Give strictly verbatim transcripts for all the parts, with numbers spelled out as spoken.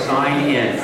sign in.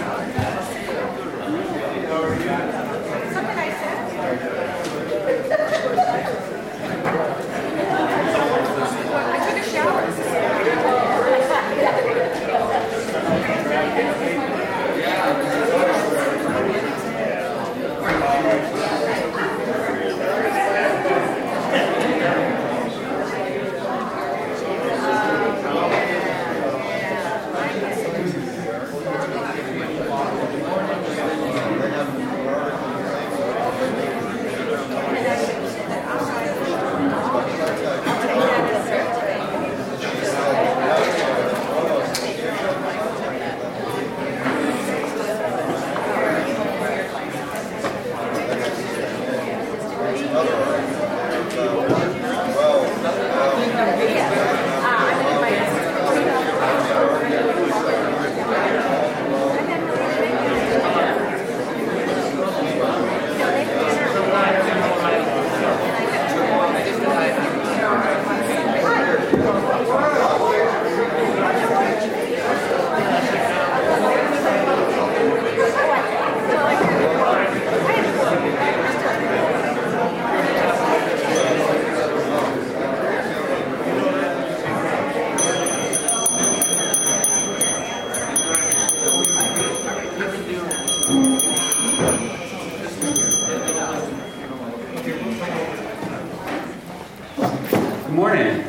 Good morning.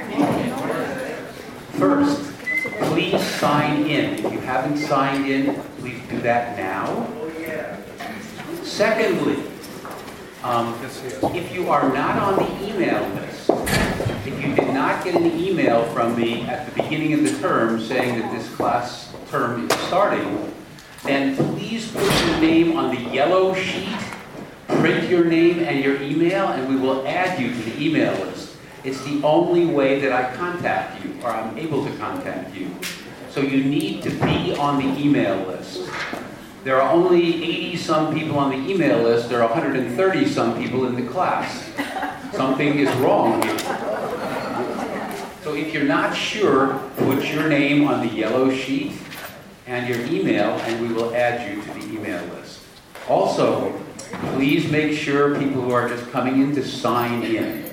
First, please sign in. If you haven't signed in, please do that now. Secondly, um, if you are not on the email list, if you did not get an email from me at the beginning of the term saying that this class term is starting, then please put your name on the yellow sheet, print your name and your email, and we will add you to the email list. It's the only way that I contact you, or I'm able to contact you. So you need to be on the email list. There are only eighty some people on the email list. There are one hundred thirty some people in the class. Something is wrong here. So if you're not sure, put your name on the yellow sheet and your email, and we will add you to the email list. Also, please make sure people who are just coming in to sign in.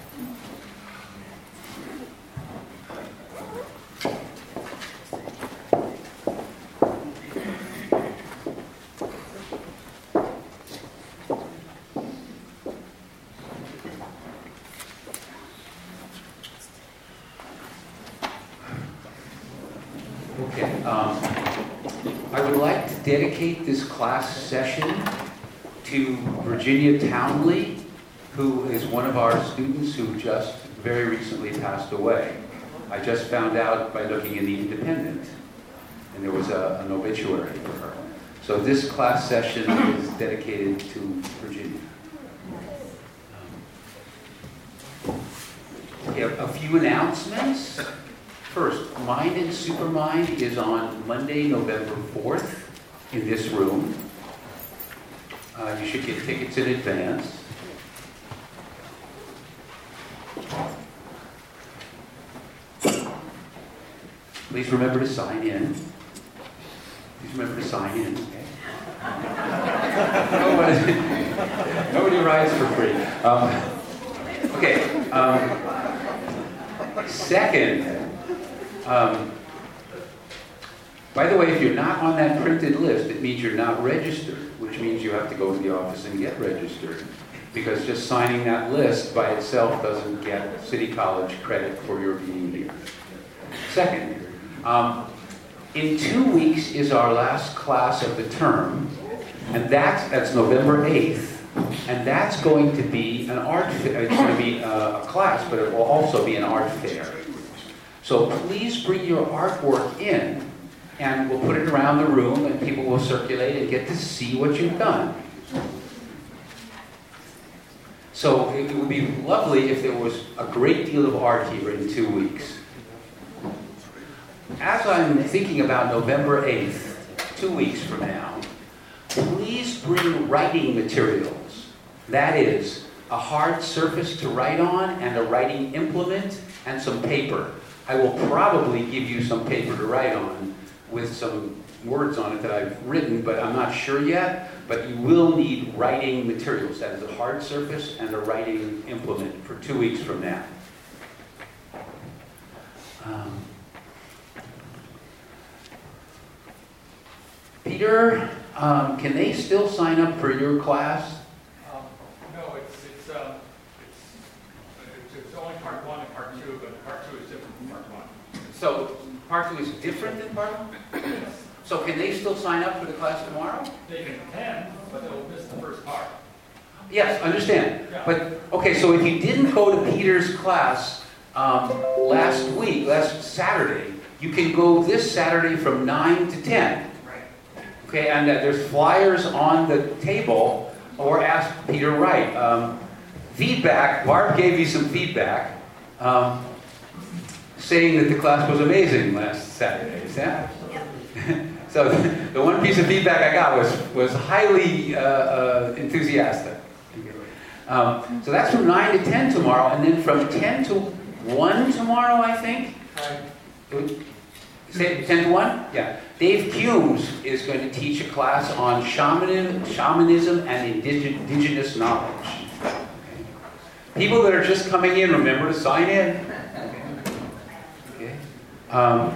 Okay, um, I would like to dedicate this class session to Virginia Townley, who is one of our students who just very recently passed away. I just found out by looking in the Independent, and there was a, an obituary for her. So this class session is dedicated to Virginia. Um, we have a few announcements. First, Mind and Supermind is on Monday, November fourth in this room. Uh, you should get tickets in advance. Please remember to sign in. Please remember to sign in, okay? Nobody, nobody rides for free. Um, okay. Um, second, Um, by the way, if you're not on that printed list, it means you're not registered, which means you have to go to the office and get registered, because just signing that list by itself doesn't get City College credit for your being here. Second, um, in two weeks is our last class of the term, and that's, that's November eighth, and that's going to be an art fair. It's going to be a, a class, but it will also be an art fair. So please bring your artwork in, and we'll put it around the room, and people will circulate and get to see what you've done. So it would be lovely if there was a great deal of art here in two weeks. As I'm thinking about November eighth, two weeks from now, please bring writing materials. That is, a hard surface to write on, and a writing implement, and some paper. I will probably give you some paper to write on, with some words on it that I've written, but I'm not sure yet. But you will need writing materials. That is a hard surface and a writing implement for two weeks from now. Um, Peter, um, can they still sign up for your class? Um, no, it's it's, um, it's it's it's only part one and part two, but part two is different from part one. So part two is different than part one? So can they still sign up for the class tomorrow? They can attend, but they'll miss the first part. Yes, understand. Yeah. But, okay, so if you didn't go to Peter's class um, last week, last Saturday, you can go this Saturday from nine to ten. Right. Okay, and uh, there's flyers on the table, or ask Peter Wright. Um, feedback, Barb gave you some feedback, um, saying that the class was amazing last Saturday. Is that? So the one piece of feedback I got was, was highly uh, uh, enthusiastic. Um, so that's from nine to ten tomorrow, and then from ten to one tomorrow, I think? Right. Say ten to one? Yeah. Dave Cumes is going to teach a class on shamanism, shamanism and indig indigenous knowledge. People that are just coming in, remember to sign in. Okay. Um,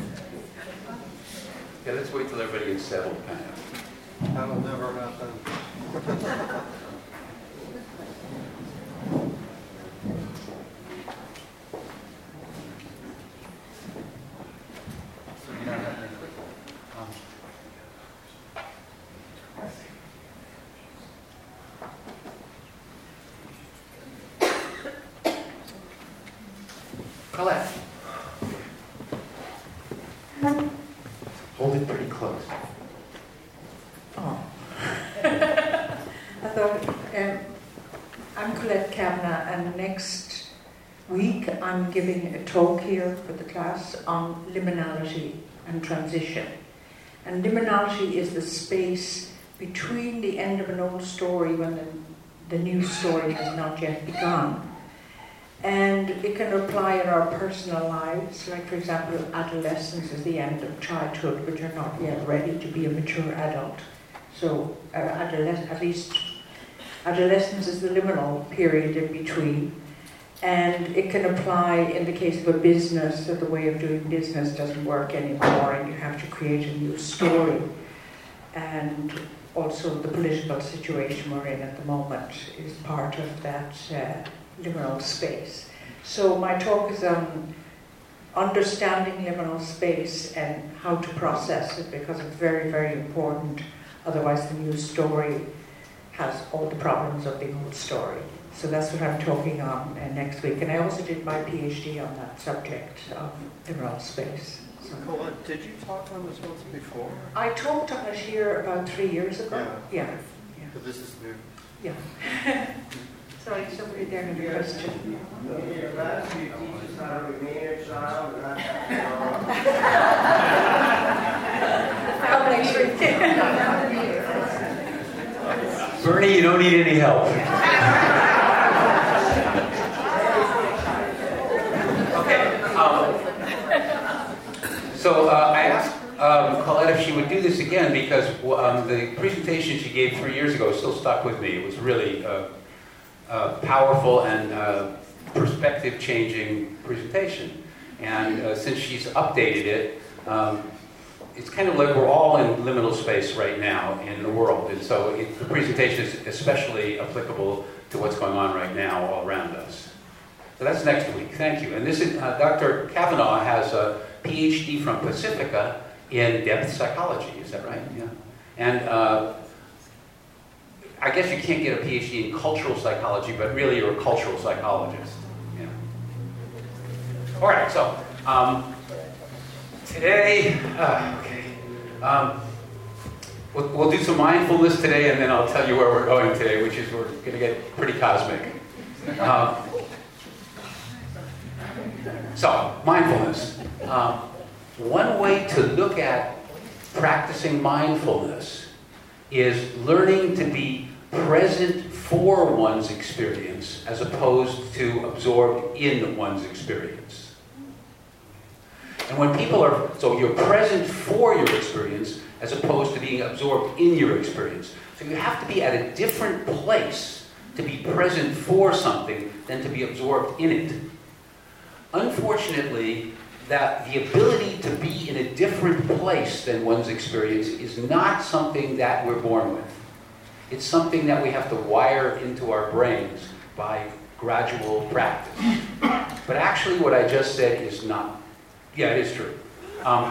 yeah, let's wait till everybody gets settled, kind of. That'll never happen. Colette. Hold it pretty close. Oh. I thought, um, I'm Colette Kavanagh, and next week I'm giving a talk here for the class on liminality and transition. And liminality is the space between the end of an old story when the, the new story has not yet begun. And it can apply in our personal lives, like for example, adolescence is the end of childhood, but you're not yet ready to be a mature adult. So uh, adoles at least adolescence is the liminal period in between. And it can apply in the case of a business, so the way of doing business doesn't work anymore and you have to create a new story. And also the political situation we're in at the moment is part of that uh, liminal space. So my talk is on understanding liminal space and how to process it, because it's very, very important. Otherwise the new story has all the problems of the old story. So that's what I'm talking on uh, next week. And I also did my PhD on that subject of liminal space. So, Colette, did you talk on this once before? I talked on it here about three years ago. Yeah. Yeah. yeah. But this is new. Yeah. Sorry, somebody there had a question. Yeah, last you teach us how to remain a child and not have to grow up. Bernie, you don't need any help. Okay. Um, so uh, I asked um, Colette if she would do this again, because um, the presentation she gave three years ago still stuck with me. It was really uh, uh, powerful and uh, perspective-changing presentation. And uh, since she's updated it, um, it's kind of like we're all in liminal space right now in the world. And so it, the presentation is especially applicable to what's going on right now all around us. So that's next week. Thank you. And this is, uh, Doctor Kavanagh has a PhD from Pacifica in depth psychology. Is that right? Yeah. And uh, I guess you can't get a PhD in cultural psychology, but really you're a cultural psychologist. Yeah. All right. So um, today, uh, okay, um, we'll, we'll do some mindfulness today, and then I'll tell you where we're going today, which is we're going to get pretty cosmic. Um, so mindfulness. Um, one way to look at practicing mindfulness is learning to be present for one's experience as opposed to absorbed in one's experience. And when people are, so you're present for your experience as opposed to being absorbed in your experience. So you have to be at a different place to be present for something than to be absorbed in it. Unfortunately, that the ability to be in a different place than one's experience is not something that we're born with. It's something that we have to wire into our brains by gradual practice. But actually what I just said is not. Yeah, it is true. Um,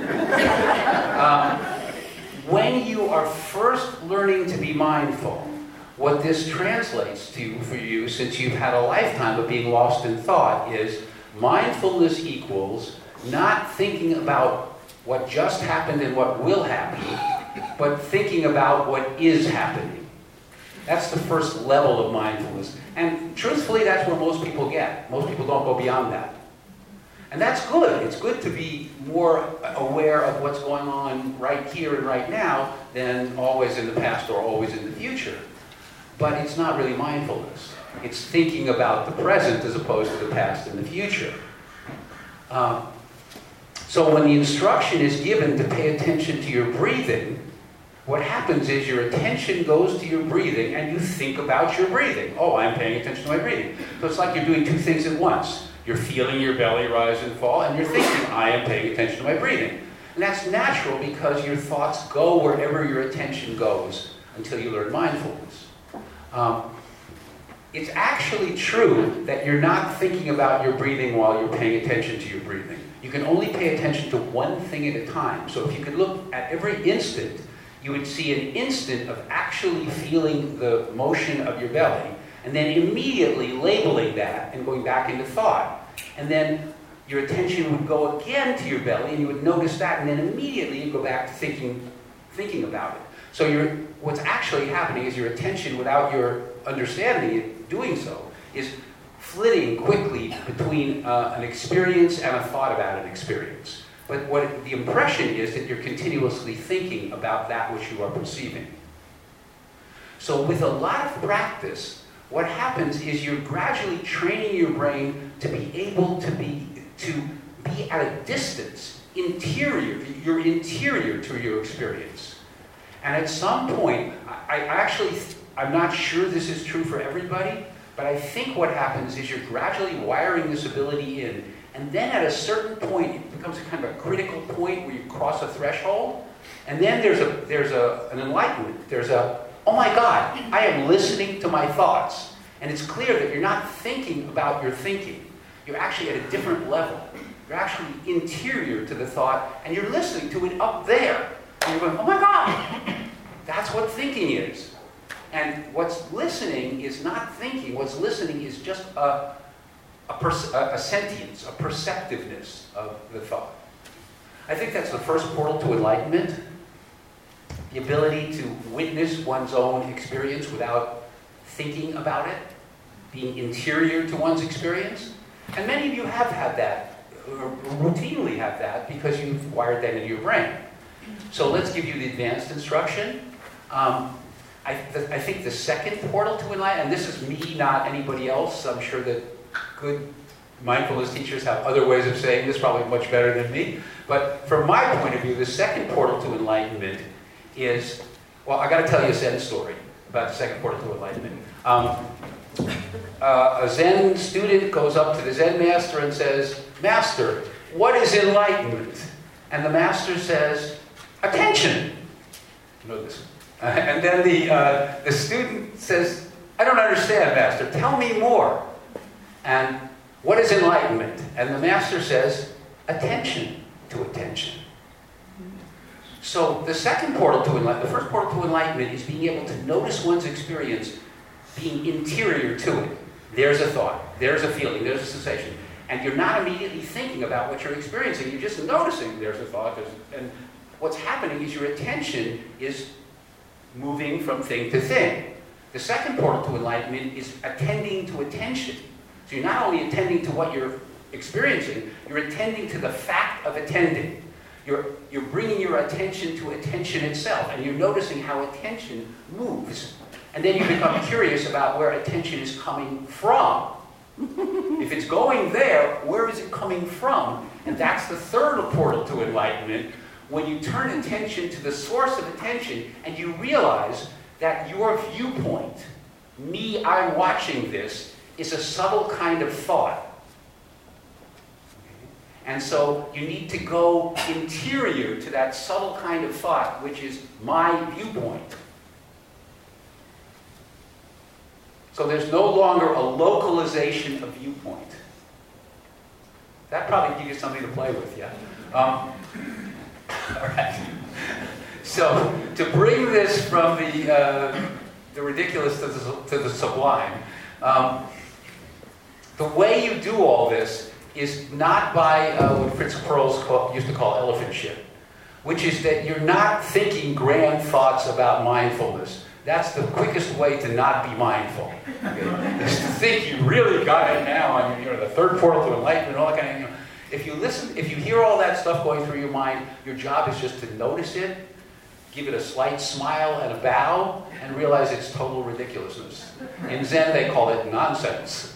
um, when you are first learning to be mindful, what this translates to for you, since you've had a lifetime of being lost in thought, is mindfulness equals not thinking about what just happened and what will happen, but thinking about what is happening. That's the first level of mindfulness. And truthfully, that's where most people get. Most people don't go beyond that. And that's good. It's good to be more aware of what's going on right here and right now than always in the past or always in the future. But it's not really mindfulness. It's thinking about the present as opposed to the past and the future. Um, so when the instruction is given to pay attention to your breathing, what happens is your attention goes to your breathing and you think about your breathing. Oh, I'm paying attention to my breathing. So it's like you're doing two things at once. You're feeling your belly rise and fall, and you're thinking, I am paying attention to my breathing. And that's natural because your thoughts go wherever your attention goes until you learn mindfulness. Um, it's actually true that you're not thinking about your breathing while you're paying attention to your breathing. You can only pay attention to one thing at a time. So if you could look at every instant, you would see an instant of actually feeling the motion of your belly, and then immediately labeling that and going back into thought. And then your attention would go again to your belly, and you would notice that, and then immediately you go back to thinking, thinking about it. So you're, what's actually happening is your attention, without your understanding it, doing so, is flitting quickly between uh, an experience and a thought about an experience. But what it, the impression is that you're continuously thinking about that which you are perceiving. So with a lot of practice, what happens is you're gradually training your brain to be able to be, to be at a distance, interior, you're interior to your experience. And at some point, I, I actually, I'm not sure this is true for everybody, but I think what happens is you're gradually wiring this ability in, and then at a certain point, it becomes a kind of a critical point where you cross a threshold, and then there's a there's a, an enlightenment. There's a, oh my God, I am listening to my thoughts. And it's clear that you're not thinking about your thinking. You're actually at a different level. You're actually interior to the thought, and you're listening to it up there. And you're going, oh my God, that's what thinking is. And what's listening is not thinking. What's listening is just a, a, perce- a, a sentience, a perceptiveness of the thought. I think that's the first portal to enlightenment. The ability to witness one's own experience without thinking about it, being interior to one's experience. And many of you have had that, or routinely have that, because you've wired that into your brain. So let's give you the advanced instruction. Um, I, th- I think the second portal to enlightenment, and this is me, not anybody else. I'm sure that good mindfulness teachers have other ways of saying this, probably much better than me. But from my point of view, the second portal to enlightenment is, well, I got to tell you a Zen story about the second portal to enlightenment. Um, uh, a Zen student goes up to the Zen master and says, Master, what is enlightenment? And the master says, attention. You know this. Uh, and then the, uh, the student says, I don't understand, Master. Tell me more. And what is enlightenment? And the master says, attention to attention. So the second portal to enlightenment, the first portal to enlightenment is being able to notice one's experience being interior to it. There's a thought, there's a feeling, there's a sensation. And you're not immediately thinking about what you're experiencing. You're just noticing there's a thought. There's, and what's happening is your attention is moving from thing to thing. The second portal to enlightenment is attending to attention. So you're not only attending to what you're experiencing, you're attending to the fact of attending. You're, you're bringing your attention to attention itself, and you're noticing how attention moves. And then you become curious about where attention is coming from. If it's going there, where is it coming from? And that's the third portal to enlightenment, when you turn attention to the source of attention and you realize that your viewpoint, me, I'm watching this, is a subtle kind of thought. And so you need to go interior to that subtle kind of thought, which is my viewpoint. So there's no longer a localization of viewpoint. That probably gives you something to play with, yeah? Um, all right. So to bring this from the, uh, the ridiculous to the, to the sublime, um, the way you do all this is not by uh, what Fritz Perls call, used to call elephant shit, which is that you're not thinking grand thoughts about mindfulness. That's the quickest way to not be mindful. Okay? Is to think you really got it now, and you're the third portal to enlightenment, and all that kind of. You know, if you listen, if you hear all that stuff going through your mind, your job is just to notice it, give it a slight smile and a bow, and realize it's total ridiculousness. In Zen, they call it nonsense.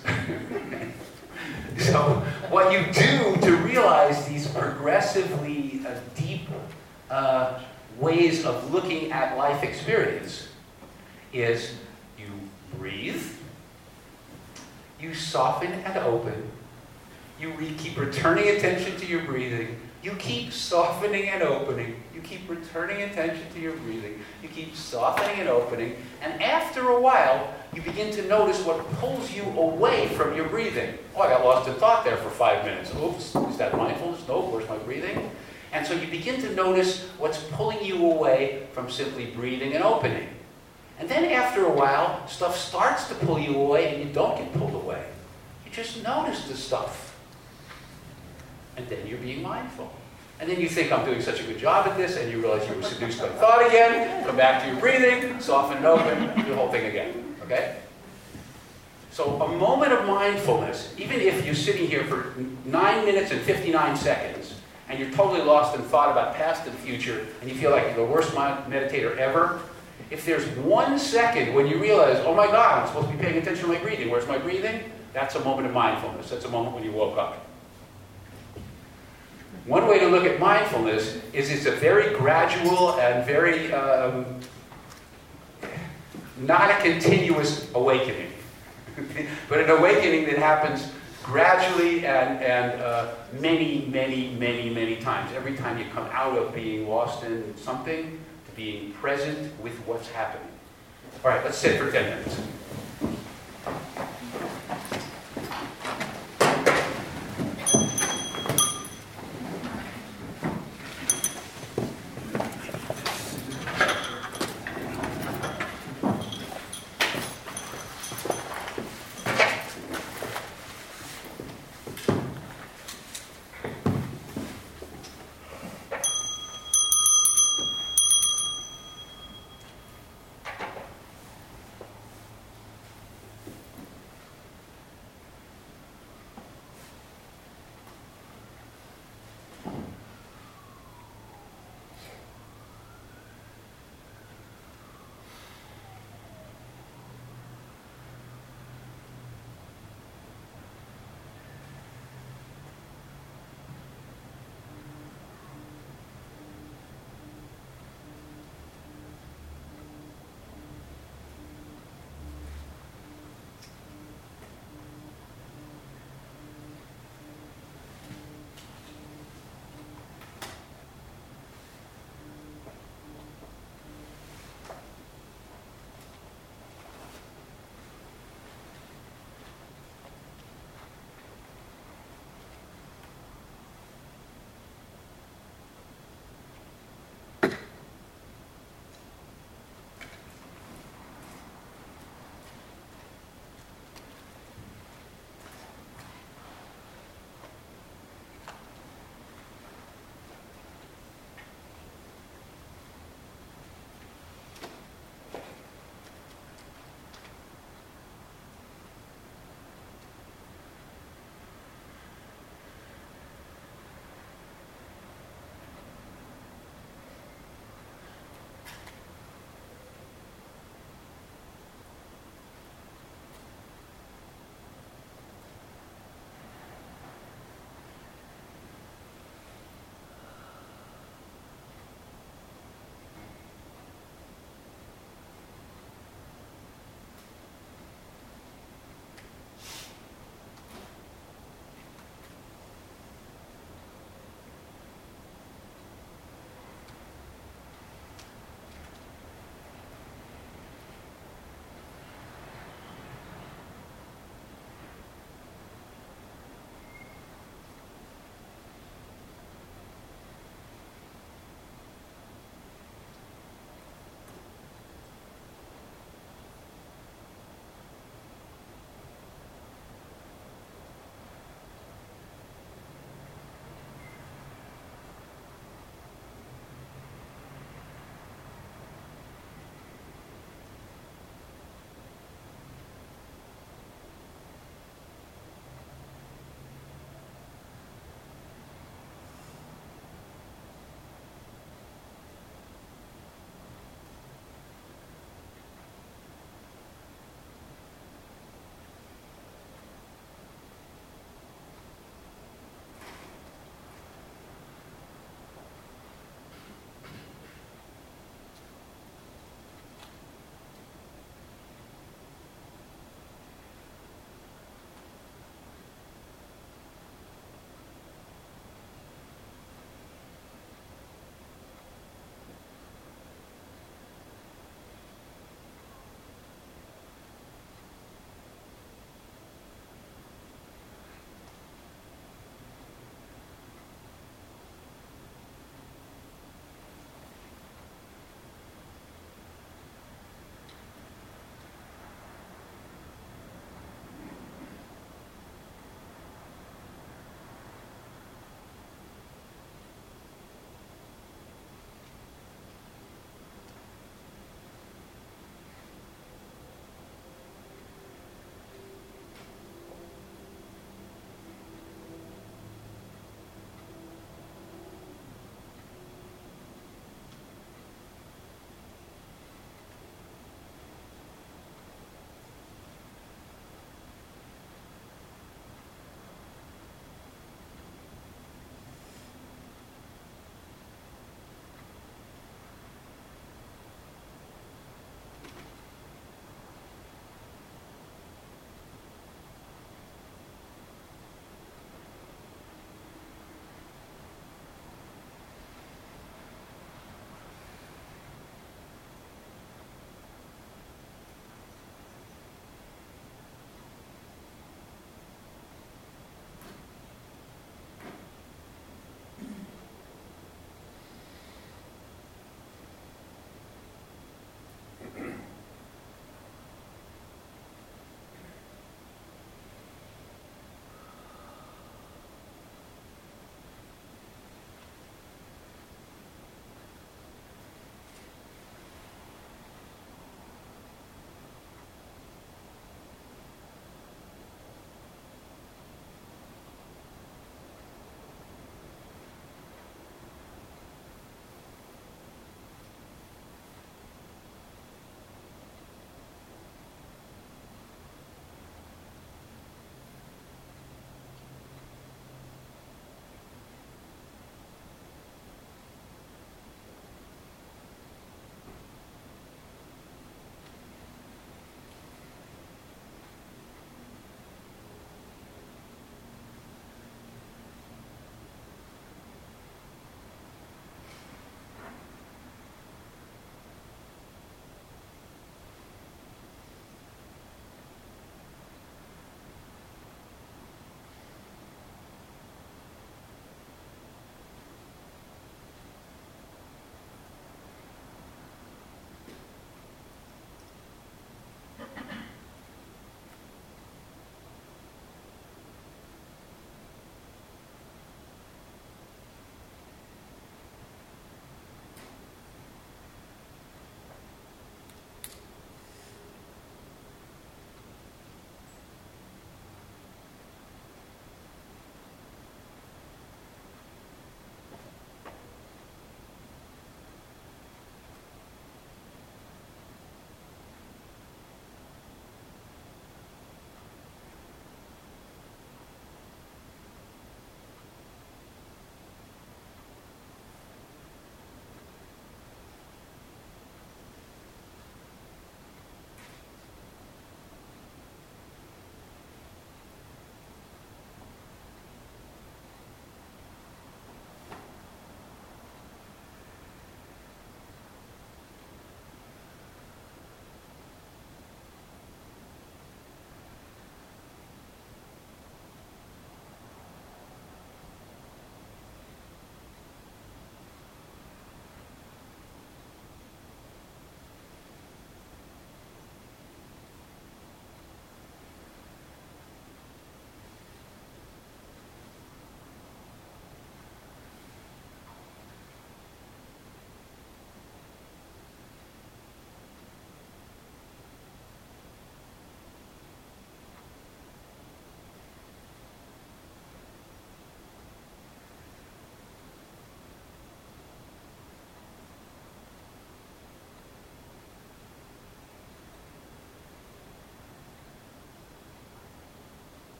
So what you do to realize these progressively uh, deep uh, ways of looking at life experience is you breathe, you soften and open, you re keep returning attention to your breathing, you keep softening and opening, you keep returning attention to your breathing, you keep softening and opening, and after a while, you begin to notice what pulls you away from your breathing. Oh, I got lost in thought there for five minutes. Oops, is that mindfulness? No, where's my breathing? And so you begin to notice what's pulling you away from simply breathing and opening. And then after a while, stuff starts to pull you away and you don't get pulled away. You just notice the stuff. And then you're being mindful. And then you think, I'm doing such a good job at this, and you realize you were seduced by thought again, come back to your breathing, soften and open, do the whole thing again. Okay? So a moment of mindfulness, even if you're sitting here for nine minutes and fifty-nine seconds, and you're totally lost in thought about past and future, and you feel like you're the worst meditator ever, if there's one second when you realize, oh my God, I'm supposed to be paying attention to my breathing, where's my breathing? That's a moment of mindfulness. That's a moment when you woke up. One way to look at mindfulness is it's a very gradual and very, um, not a continuous awakening, but an awakening that happens gradually and, and uh, many, many, many, many times. Every time you come out of being lost in something to being present with what's happening. All right, let's sit for ten minutes.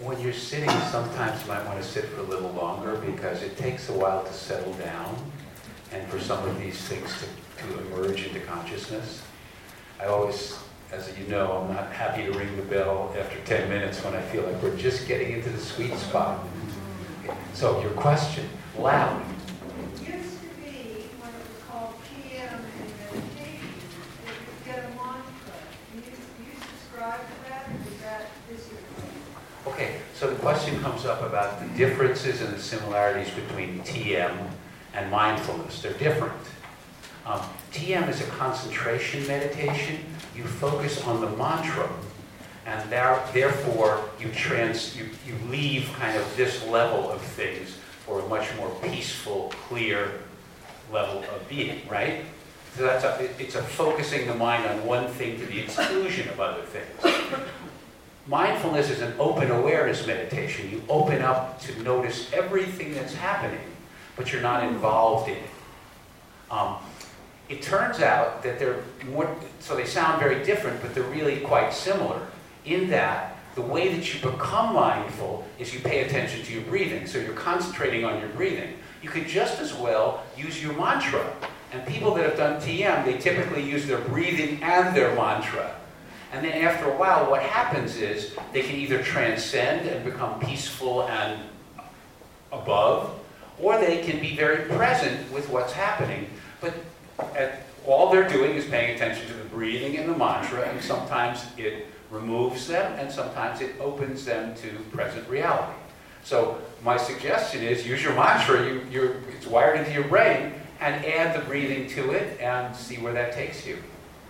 when you're sitting, sometimes you might want to sit for a little longer because it takes a while to settle down and for some of these things to, to emerge into consciousness. I always, as you know, I'm not happy to ring the bell after ten minutes when I feel like we're just getting into the sweet spot. So your question, loud. It used to be, when it was called P M in meditation, that you get a mantra. Can you, can you subscribe to that, or is that this year? Okay, so the question comes up about the differences and the similarities between T M and mindfulness. They're different. Um, T M is a concentration meditation. You focus on the mantra, and there, therefore you, trans, you, you leave kind of this level of things for a much more peaceful, clear level of being, right? So that's a, it, it's a focusing the mind on one thing to the exclusion of other things. Mindfulness is an open awareness meditation. You open up to notice everything that's happening, but you're not involved in it. Um, it turns out that they're more, so they sound very different, but they're really quite similar in that the way that you become mindful is you pay attention to your breathing. So you're concentrating on your breathing. You could just as well use your mantra. And people that have done T M, they typically use their breathing and their mantra. And then after a while, what happens is they can either transcend and become peaceful and above, or they can be very present with what's happening. But at, all they're doing is paying attention to the breathing and the mantra, and sometimes it removes them, and sometimes it opens them to present reality. So my suggestion is use your mantra, you, you're, it's wired into your brain, and add the breathing to it and see where that takes you.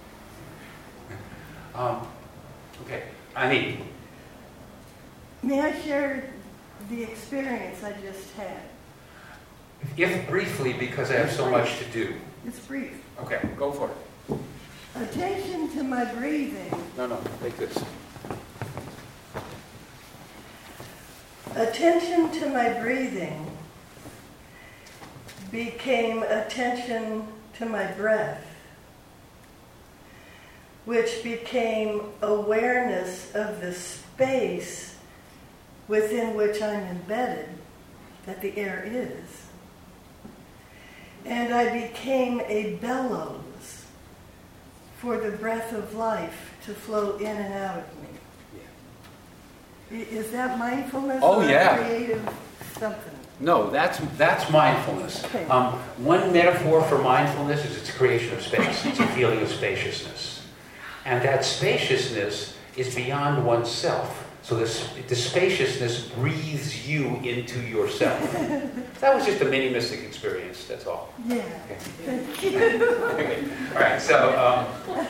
Um, okay, Ani. May I share the experience I just had? If briefly, because I have so much to do. It's brief. Okay, go for it. Attention to my breathing. No, no, take this. Attention to my breathing became attention to my breath, which became awareness of the space within which I'm embedded, that the air is. And I became a bellows for the breath of life to flow in and out of me. Yeah. Is that mindfulness oh, or yeah. creative something? No, that's that's mindfulness. Okay. Um, one metaphor for mindfulness is its creation of space. It's a feeling of spaciousness. And that spaciousness is beyond oneself. So this, the spaciousness breathes you into yourself. That was just a mini mystic experience, that's all. Yeah. Okay. Thank you. Okay. All right, so, um,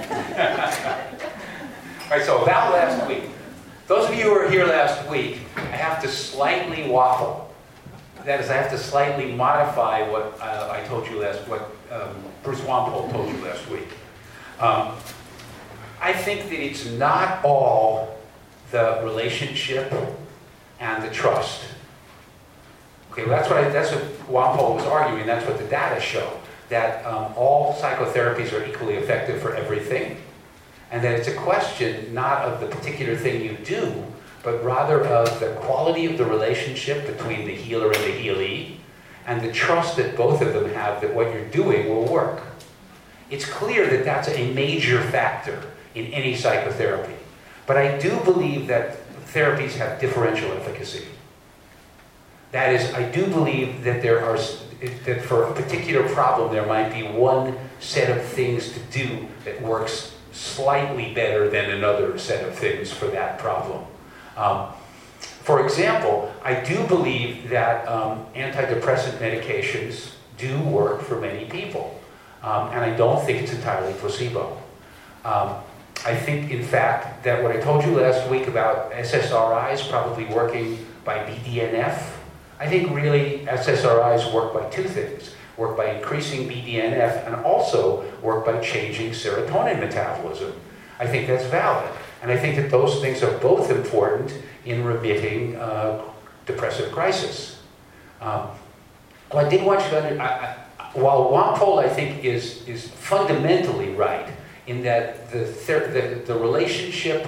all right, so about last week. Those of you who were here last week, I have to slightly waffle. That is, I have to slightly modify what uh, I told you last, what um, Bruce Wampole told you last week. Um, I think that it's not all the relationship and the trust. Okay, well, that's what I, that's what Wampole was arguing. That's what the data show. That um, all psychotherapies are equally effective for everything, and that it's a question not of the particular thing you do, but rather of the quality of the relationship between the healer and the healee, and the trust that both of them have that what you're doing will work. It's clear that that's a major factor in any psychotherapy. But I do believe that therapies have differential efficacy. That is, I do believe that there are, that for a particular problem there might be one set of things to do that works slightly better than another set of things for that problem. Um, for example, I do believe that um, antidepressant medications do work for many people. Um, and I don't think it's entirely placebo. Um, I think, in fact, that what I told you last week about S S R Is probably working by B D N F, I think really S S R Is work by two things. Work by increasing B D N F and also work by changing serotonin metabolism. I think that's valid. And I think that those things are both important in remitting uh, depressive crisis. Um, well, I did want you to understand, while Wampole, I think, is, is fundamentally right, in that the, the, the relationship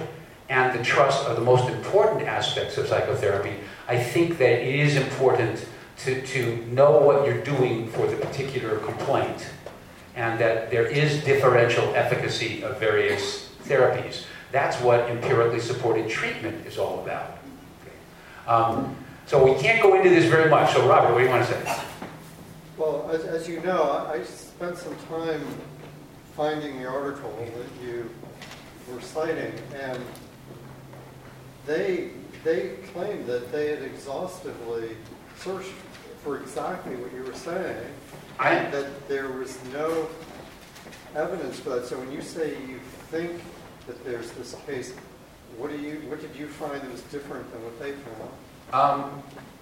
and the trust are the most important aspects of psychotherapy, I think that it is important to, to know what you're doing for the particular complaint, and that there is differential efficacy of various therapies. That's what empirically supported treatment is all about. Um, so we can't go into this very much. So Robert, what do you want to say? Well, as, as you know, I, I spent some time finding the article that you were citing, and they they claimed that they had exhaustively searched for exactly what you were saying, I, and that there was no evidence for that. So when you say you think that there's this case, what do you what did you find that was different than what they found? Um,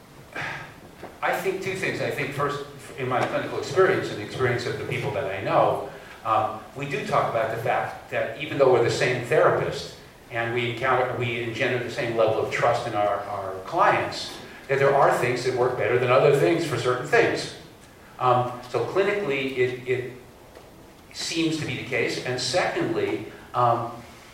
I think two things. I think first, in my clinical experience and the experience of the people that I know, um, we do talk about the fact that even though we're the same therapist and we encounter, we engender the same level of trust in our, our clients, that there are things that work better than other things for certain things. Um, so clinically, it, it seems to be the case. And secondly, um,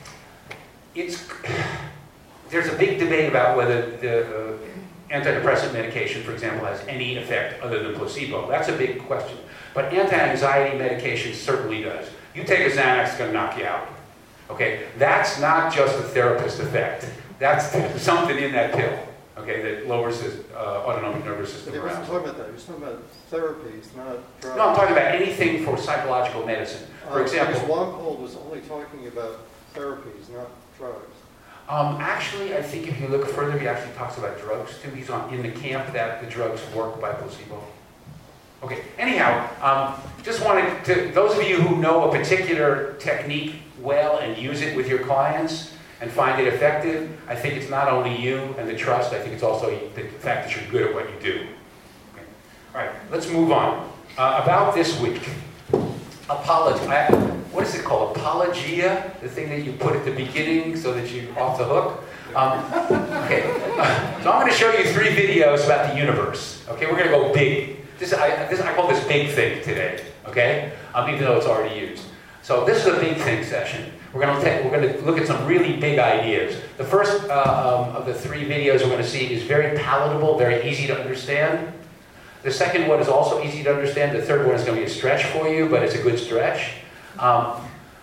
it's there's a big debate about whether the uh, antidepressant medication, for example, has any effect other than placebo. That's a big question. But anti-anxiety medication certainly does. You take a Xanax, it's going to knock you out. Okay, that's not just a therapist effect. That's something in that pill. Okay, that lowers the uh, autonomic nervous system. But he wasn't around. talking about that. He was talking about therapies, not drugs. No, I'm talking about anything for psychological medicine. For Uh, example, because Wampold was only talking about therapies, not drugs. Um, actually, I think if you look further, he actually talks about drugs too. He's on in the camp that the drugs work by placebo. Okay. Anyhow, um, just wanted to those of you who know a particular technique well and use it with your clients and find it effective, I think it's not only you and the trust. I think it's also the fact that you're good at what you do. Okay. All right. Let's move on. Uh, about this week. Apology. I, what is it called? Apologia? The thing that you put at the beginning so that you're off the hook? Um, okay. Uh, so I'm going to show you three videos about the universe. Okay, we're going to go big. This I, this I call this big thing today. Okay, um, even though it's already used. So this is a big thing session. We're going to take, we're going to look at some really big ideas. The first uh, um, of the three videos we're going to see is very palatable, very easy to understand. The second one is also easy to understand. The third one is going to be a stretch for you, but it's a good stretch. Um,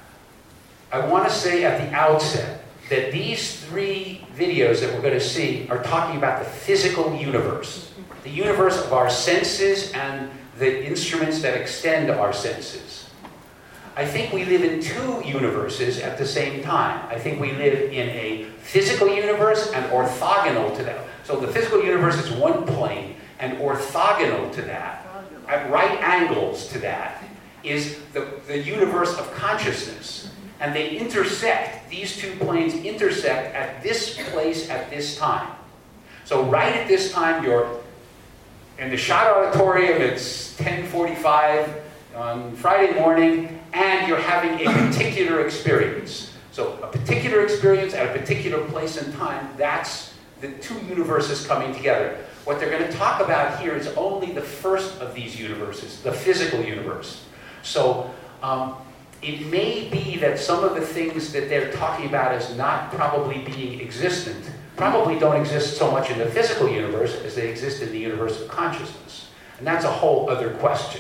I want to say at the outset that these three videos that we're going to see are talking about the physical universe. The universe of our senses and the instruments that extend our senses. I think we live in two universes at the same time. I think we live in a physical universe and orthogonal to that. So the physical universe is one plane. And orthogonal to that, at right angles to that, is the, the universe of consciousness. And they intersect, these two planes intersect at this place at this time. So right at this time, you're in the Schott Auditorium, it's ten forty-five on Friday morning, and you're having a particular experience. So a particular experience at a particular place and time, that's the two universes coming together. What they're going to talk about here is only the first of these universes, the physical universe. So um, it may be that some of the things that they're talking about as not probably being existent probably don't exist so much in the physical universe as they exist in the universe of consciousness. And that's a whole other question.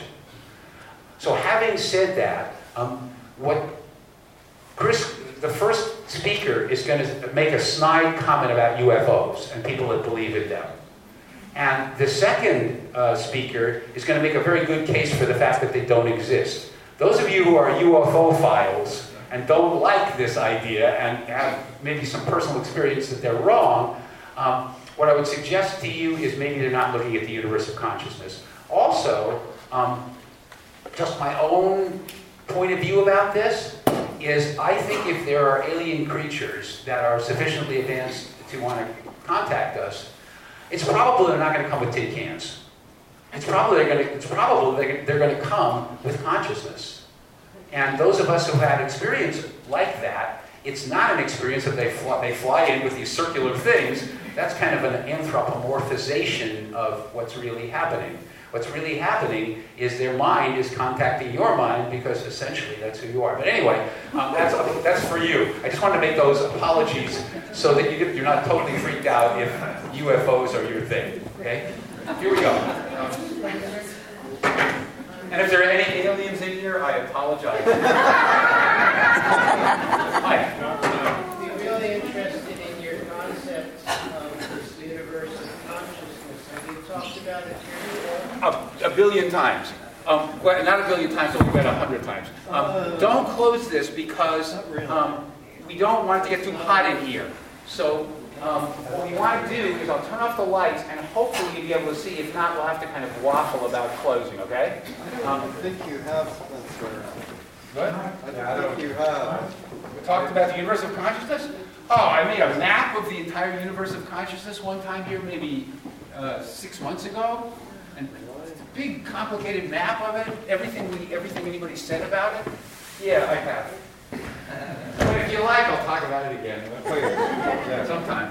So having said that, um, what Chris, the first speaker, is going to make a snide comment about U F Os and people that believe in them. And the second uh, speaker is going to make a very good case for the fact that they don't exist. Those of you who are U F O files and don't like this idea and have maybe some personal experience that they're wrong, um, what I would suggest to you is maybe they're not looking at the universe of consciousness. Also, um, just my own point of view about this is I think if there are alien creatures that are sufficiently advanced to want to contact us, it's probable they're not going to come with tin cans. It's probably they're going to, it's probable they're, they're going to come with consciousness. And those of us who had experience like that, it's not an experience that they fly, they fly in with these circular things. That's kind of an anthropomorphization of what's really happening. What's really happening is their mind is contacting your mind because essentially that's who you are. But anyway, um, that's that's for you. I just wanted to make those apologies so that you, you're not totally freaked out if U F Os are your thing. Okay? Here we go. And if there are any aliens in here, I apologize. Hi. I'm really interested in your concept of this universe of consciousness. Have you talked about it here? A, a billion times. Um, well, not a billion times, but we've got a hundred times. Um, don't close this because um, we don't want it to get too hot in here. So um, what we want to do is I'll turn off the lights and hopefully you'll be able to see. If not, we'll have to kind of waffle about closing, okay? Um, I think you have, Spencer. What? I think you have. We talked about the universe of consciousness? Oh, I made a map of the entire universe of consciousness one time here, maybe uh, six months ago. And it's a big, complicated map of it. Everything we, everything anybody said about it. Yeah, I have it. But if you like, I'll talk about it again. Yeah, sometime.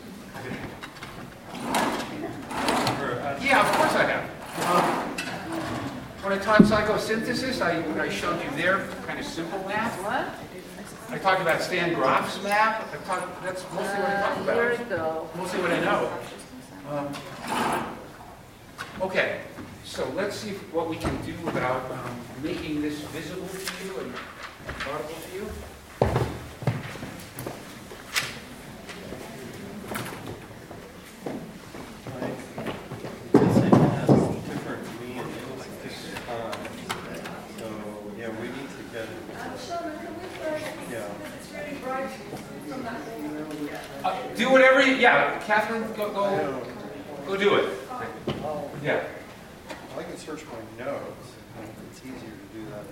Yeah, of course I have. Um, when I taught psychosynthesis, I, I showed you their kind of simple map. What? I talked about Stan Grof's map. I talked, that's mostly what I talked about. Here we go. Mostly what I know. Um, okay, so let's see if, what we can do about um, making this visible to you and audible to you. Uh, do whatever you, yeah, Catherine, go, go, go do it. Yeah. I can search my notes. It's easier to do that.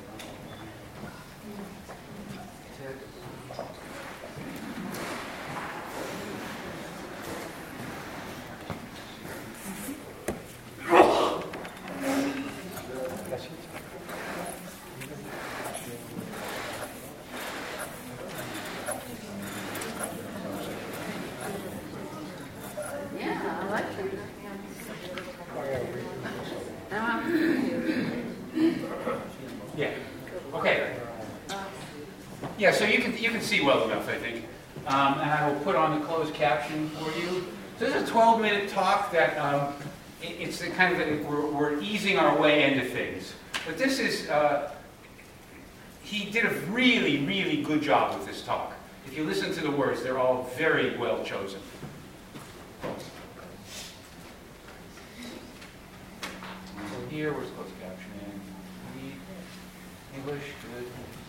Yeah, I like it. Yeah. Okay. Yeah, so you can you can see well enough, I think. Um, and I will put on the closed caption for you. So this is a twelve minute talk that um, it, it's the kind of a, we're, we're easing our way into things. But this is uh, he did a really really good job with this talk. If you listen to the words, they're all very well chosen. So here, where's closed captioning? English, good.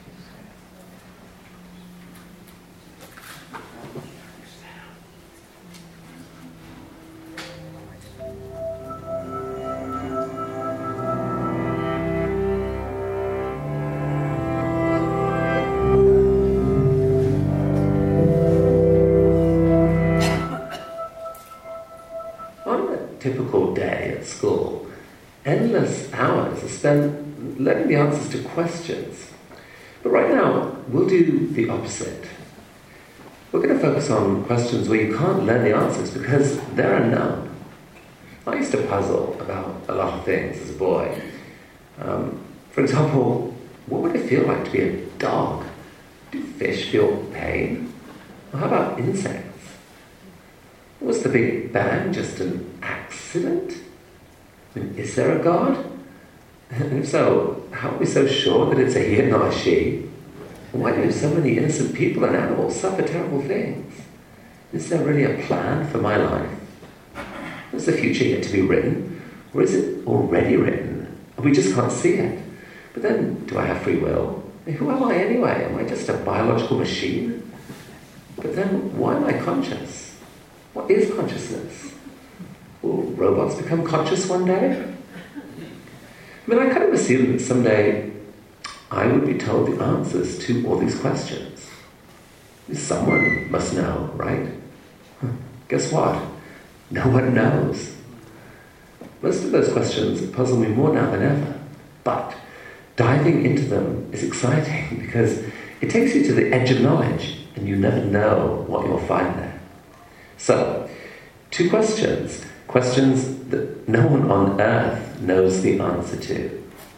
On a typical day at school, endless hours are spent learning the answers to questions. But right now, we'll do the opposite. We're going to focus on questions where you can't learn the answers because they're unknown. I used to puzzle about a lot of things as a boy. Um, for example, what would it feel like to be a dog? Do fish feel pain? Or how about insects? Was the Big Bang just an accident? I mean, is there a God? And if so, how are we so sure that it's a he and not a she? Why do so many innocent people and animals suffer terrible things? Is there really a plan for my life? Is the future yet to be written? Or is it already written? And we just can't see it. But then, do I have free will? I mean, who am I anyway? Am I just a biological machine? But then, why am I conscious? What is consciousness? Will robots become conscious one day? I mean, I kind of assumed that someday I would be told the answers to all these questions. Someone must know, right? Guess what? No one knows. Most of those questions puzzle me more now than ever. But diving into them is exciting because it takes you to the edge of knowledge and you never know what you'll find there. So, two questions. questions that no one on earth knows the answer to.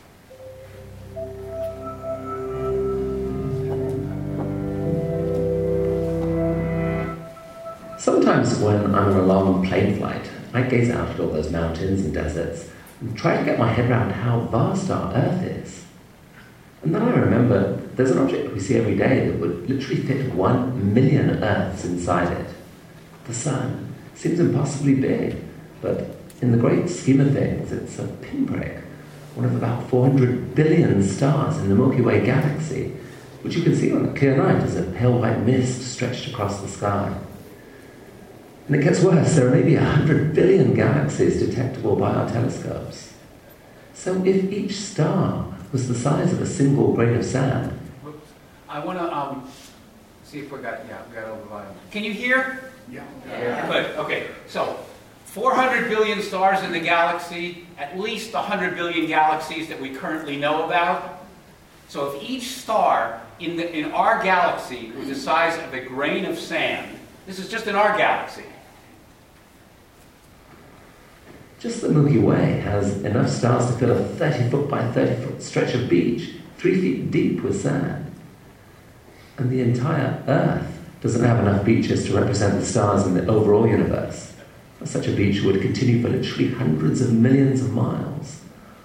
Sometimes when I'm on a long plane flight, I gaze out at all those mountains and deserts and try to get my head around how vast our Earth is. And then I remember there's an object we see every day that would literally fit one million Earths inside it. The Sun seems impossibly big, but in the great scheme of things, it's a pinprick, one of about four hundred billion stars in the Milky Way galaxy, which you can see on a clear night as a pale white mist stretched across the sky. And it gets worse, there are maybe one hundred billion galaxies detectable by our telescopes. So if each star was the size of a single grain of sand... Whoops. I want to um, see if we got, yeah, we got over volume. Can you hear? Yeah. Yeah. Good, okay. So, four hundred billion stars in the galaxy, at least one hundred billion galaxies that we currently know about. So if each star in, the, in our galaxy was the size of a grain of sand, this is just in our galaxy. Just the Milky Way has enough stars to fill a thirty foot by thirty foot stretch of beach, three feet deep with sand. And the entire Earth doesn't have enough beaches to represent the stars in the overall universe. Such a beach would continue for literally hundreds of millions of miles.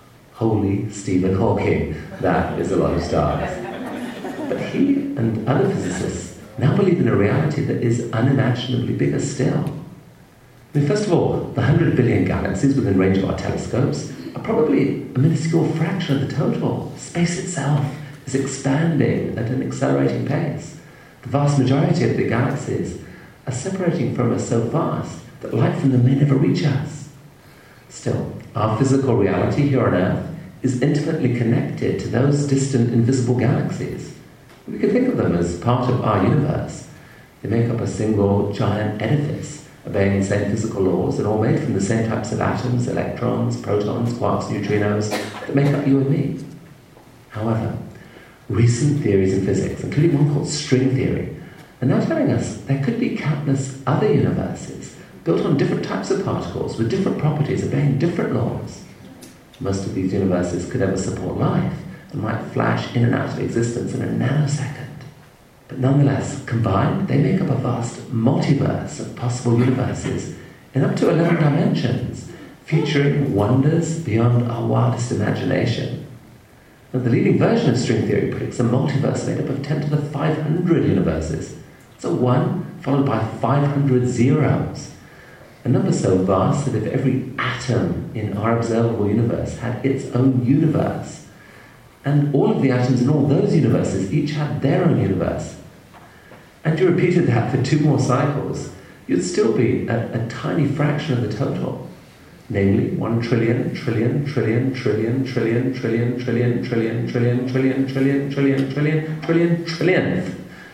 Holy Stephen Hawking, that is a lot of stars. But he and other physicists now believe in a reality that is unimaginably bigger still. I mean, first of all, the one hundred billion galaxies within range of our telescopes are probably a minuscule fraction of the total. Space itself is expanding at an accelerating pace. The vast majority of the galaxies are separating from us so fast that light from them may never reach us. Still, our physical reality here on Earth is intimately connected to those distant invisible galaxies. We can think of them as part of our universe. They make up a single giant edifice, obeying the same physical laws and all made from the same types of atoms, electrons, protons, quarks, neutrinos that make up you and me. However, recent theories in physics, including one called string theory, are now telling us there could be countless other universes built on different types of particles with different properties, obeying different laws. Most of these universes could ever support life and might flash in and out of existence in a nanosecond. But nonetheless, combined, they make up a vast multiverse of possible universes in up to eleven dimensions, featuring wonders beyond our wildest imagination. And the leading version of string theory predicts a multiverse made up of ten to the five hundred universes. So one followed by five hundred zeros. A number so vast that if every atom in our observable universe had its own universe, and all of the atoms in all those universes each had their own universe, and you repeated that for two more cycles, you'd still be at a tiny fraction of the total. Namely, one trillion, trillion, trillion, trillion, trillion, trillion, trillion, trillion, trillion, trillion, trillion, trillion, trillion, trillion, trillionth.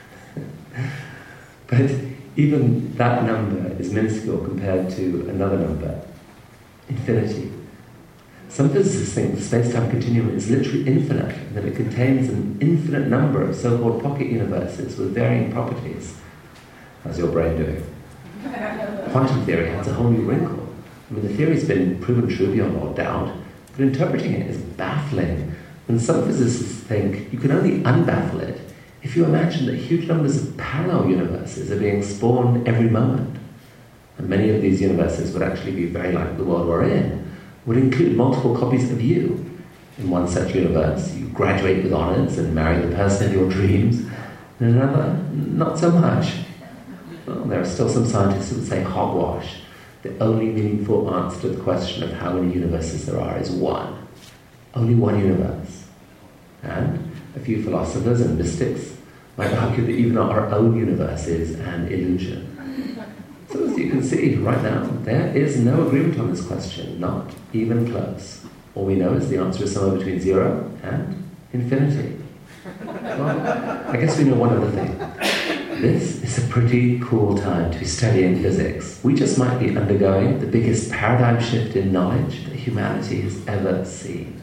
But even that number is minuscule compared to another number, infinity. Some physicists think the space-time continuum is literally infinite, and that it contains an infinite number of so-called pocket universes with varying properties. How's your brain doing? Quantum theory adds a whole new wrinkle. I mean, the theory's been proven true beyond all doubt, but interpreting it is baffling. And some physicists think you can only unbaffle it if you imagine that huge numbers of parallel universes are being spawned every moment. And many of these universes would actually be very like the world we're in, would include multiple copies of you. In one such universe, you graduate with honours and marry the person of your dreams. In another, not so much. Well, there are still some scientists who would say hogwash. The only meaningful answer to the question of how many universes there are is one. Only one universe. And a few philosophers and mystics might argue that even our own universe is an illusion. So as you can see, right now, there is no agreement on this question, not even close. All we know is the answer is somewhere between zero and infinity. Well, I guess we know one other thing. This is a pretty cool time to be studying physics. We just might be undergoing the biggest paradigm shift in knowledge that humanity has ever seen.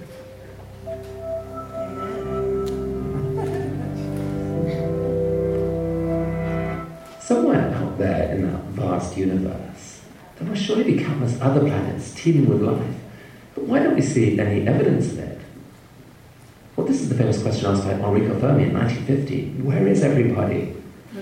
Somewhere out there in that vast universe, there must surely be countless other planets teeming with life. But why don't we see any evidence of it? Well, this is the famous question asked by Enrico Fermi in nineteen fifty. Where is everybody?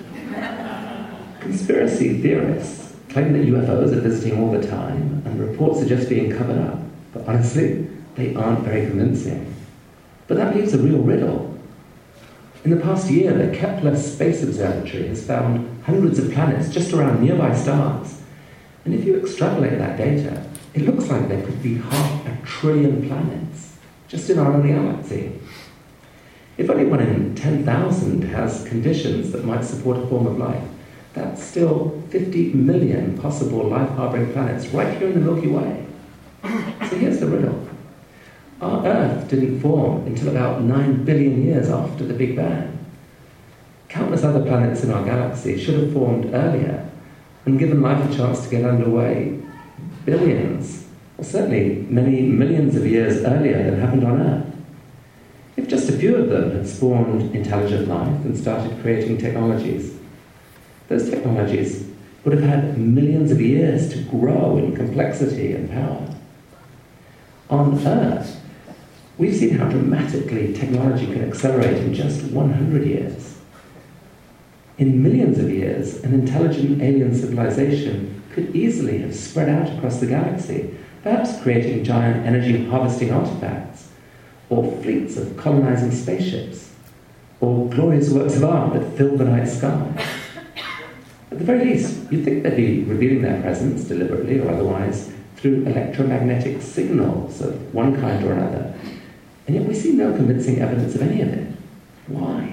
Conspiracy theorists claim that U F Os are visiting all the time and reports are just being covered up. But honestly, they aren't very convincing. But that leaves a real riddle. In the past year, the Kepler Space Observatory has found hundreds of planets just around nearby stars. And if you extrapolate that data, it looks like there could be half a trillion planets just in our own galaxy. If only one in ten thousand has conditions that might support a form of life, that's still fifty million possible life-harboring planets right here in the Milky Way. So here's the riddle. Our Earth didn't form until about nine billion years after the Big Bang. Countless other planets in our galaxy should have formed earlier and given life a chance to get underway billions, or certainly many millions of years earlier than happened on Earth. If just a few of them had spawned intelligent life and started creating technologies, those technologies would have had millions of years to grow in complexity and power. On Earth, we've seen how dramatically technology can accelerate in just one hundred years. In millions of years, an intelligent alien civilization could easily have spread out across the galaxy, perhaps creating giant energy harvesting artifacts, or fleets of colonizing spaceships, or glorious works of art that fill the night sky. At the very least, you'd think they'd be revealing their presence, deliberately or otherwise, through electromagnetic signals of one kind or another. And yet we see no convincing evidence of any of it. Why?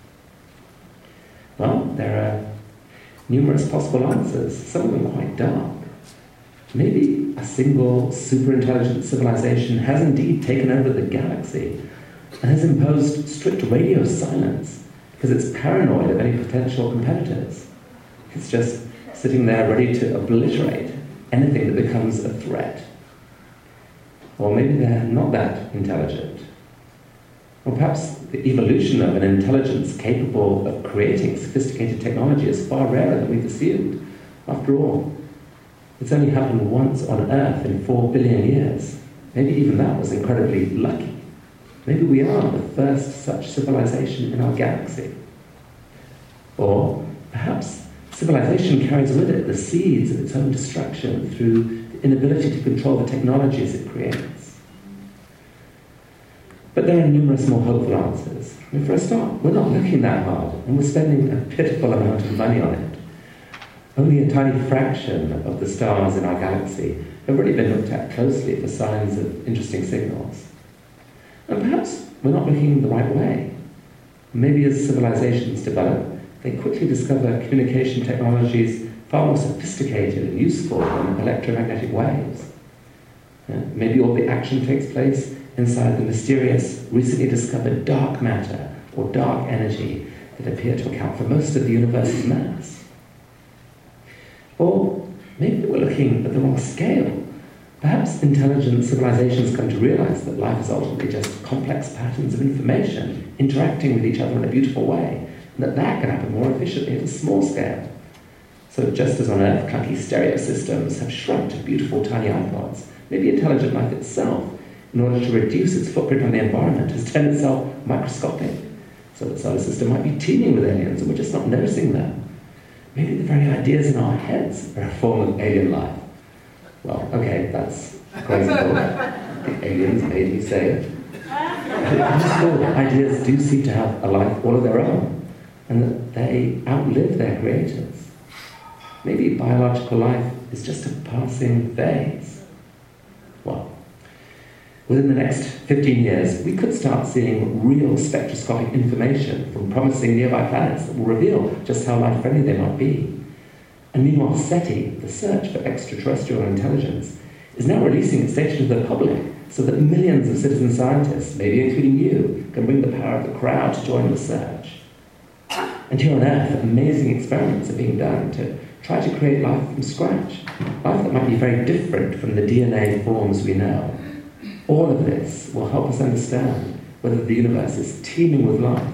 Well, there are numerous possible answers, some of them quite dark. Maybe a single super-intelligent civilization has indeed taken over the galaxy and has imposed strict radio silence because it's paranoid of any potential competitors. It's just sitting there ready to obliterate anything that becomes a threat. Or maybe they're not that intelligent. Or perhaps the evolution of an intelligence capable of creating sophisticated technology is far rarer than we've assumed. After all, it's only happened once on Earth in four billion years. Maybe even that was incredibly lucky. Maybe we are the first such civilization in our galaxy. Or perhaps civilization carries with it the seeds of its own destruction through the inability to control the technologies it creates. But there are numerous more hopeful answers. I mean, for a start, we're not looking that hard, and we're spending a pitiful amount of money on it. Only a tiny fraction of the stars in our galaxy have really been looked at closely for signs of interesting signals. And perhaps we're not looking the right way. Maybe as civilizations develop, they quickly discover communication technologies far more sophisticated and useful than electromagnetic waves. Uh, maybe all the action takes place inside the mysterious, recently discovered dark matter or dark energy that appear to account for most of the universe's mass. Or maybe we're looking at the wrong scale. Perhaps intelligent civilizations come to realize that life is ultimately just complex patterns of information interacting with each other in a beautiful way, and that that can happen more efficiently at a small scale. So just as on Earth clunky stereo systems have shrunk to beautiful tiny iPods, maybe intelligent life itself, in order to reduce its footprint on the environment, has turned itself microscopic, so the solar system might be teeming with aliens and we're just not noticing them. Maybe the very ideas in our heads are a form of alien life. Well, okay, that's crazy. The aliens made me say it. But after all, ideas do seem to have a life all of their own, and that they outlive their creators. Maybe biological life is just a passing phase. Well, within the next fifteen years, we could start seeing real spectroscopic information from promising nearby planets that will reveal just how life-friendly they might be. And meanwhile, SETI, the search for extraterrestrial intelligence, is now releasing its data to the public so that millions of citizen scientists, maybe including you, can bring the power of the crowd to join the search. And here on Earth, amazing experiments are being done to try to create life from scratch, life that might be very different from the D N A forms we know. All of this will help us understand whether the universe is teeming with life,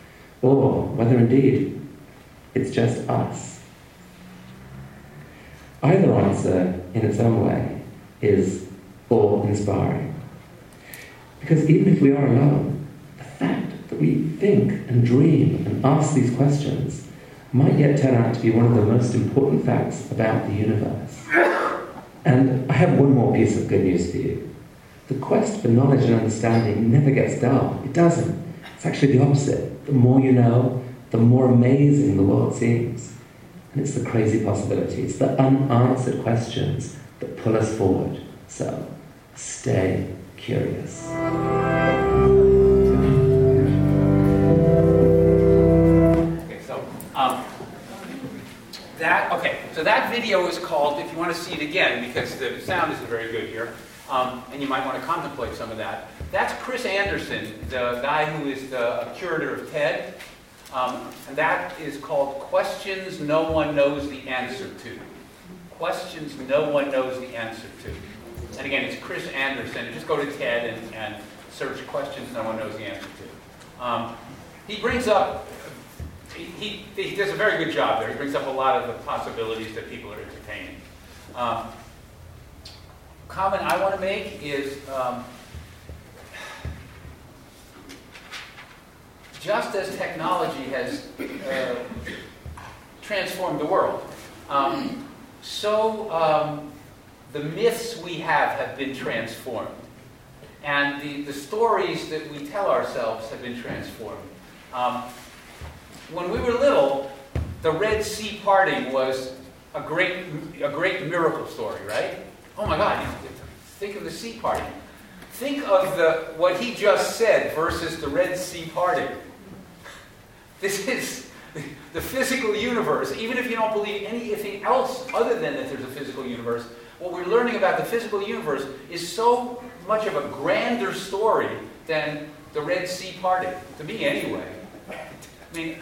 or whether indeed it's just us. Either answer, in its own way, is awe-inspiring. Because even if we are alone, the fact that we think and dream and ask these questions might yet turn out to be one of the most important facts about the universe. And I have one more piece of good news for you. The quest for knowledge and understanding never gets dull. It doesn't. It's actually the opposite. The more you know, the more amazing the world seems. And it's the crazy possibilities, the unanswered questions that pull us forward. So, stay curious. Okay, so, um, that, okay, so that video is called, if you want to see it again, because the sound isn't very good here, um, and you might want to contemplate some of that. That's Chris Anderson, the guy who is the curator of TED. Um, and that is called Questions No One Knows the Answer To. Questions No One Knows the Answer To. And again, it's Chris Anderson. Just go to TED and, and search Questions No One Knows the Answer To. Um, he brings up, he, he, he does a very good job there. He brings up a lot of the possibilities that people are entertaining. Um, comment I want to make is, um, just as technology has uh, transformed the world, um, so um, the myths we have have been transformed. And the, the stories that we tell ourselves have been transformed. Um, when we were little, the Red Sea parting was a great, a great miracle story, right? Oh my God, think of the sea parting. Think of the what he just said versus the Red Sea parting. This is the physical universe. Even if you don't believe anything else other than that there's a physical universe, what we're learning about the physical universe is so much of a grander story than the Red Sea parting, to me anyway. I mean,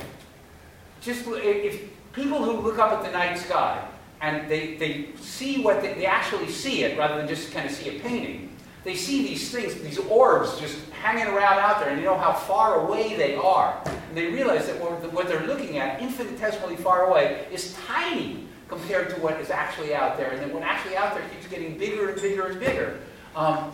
just if people who look up at the night sky and they, they see what they, they actually see it rather than just kind of see a painting. They see these things, these orbs just hanging around out there, and you know how far away they are. And they realize that what they're looking at, infinitesimally far away, is tiny compared to what is actually out there. And then what actually out there keeps getting bigger and bigger and bigger. Um,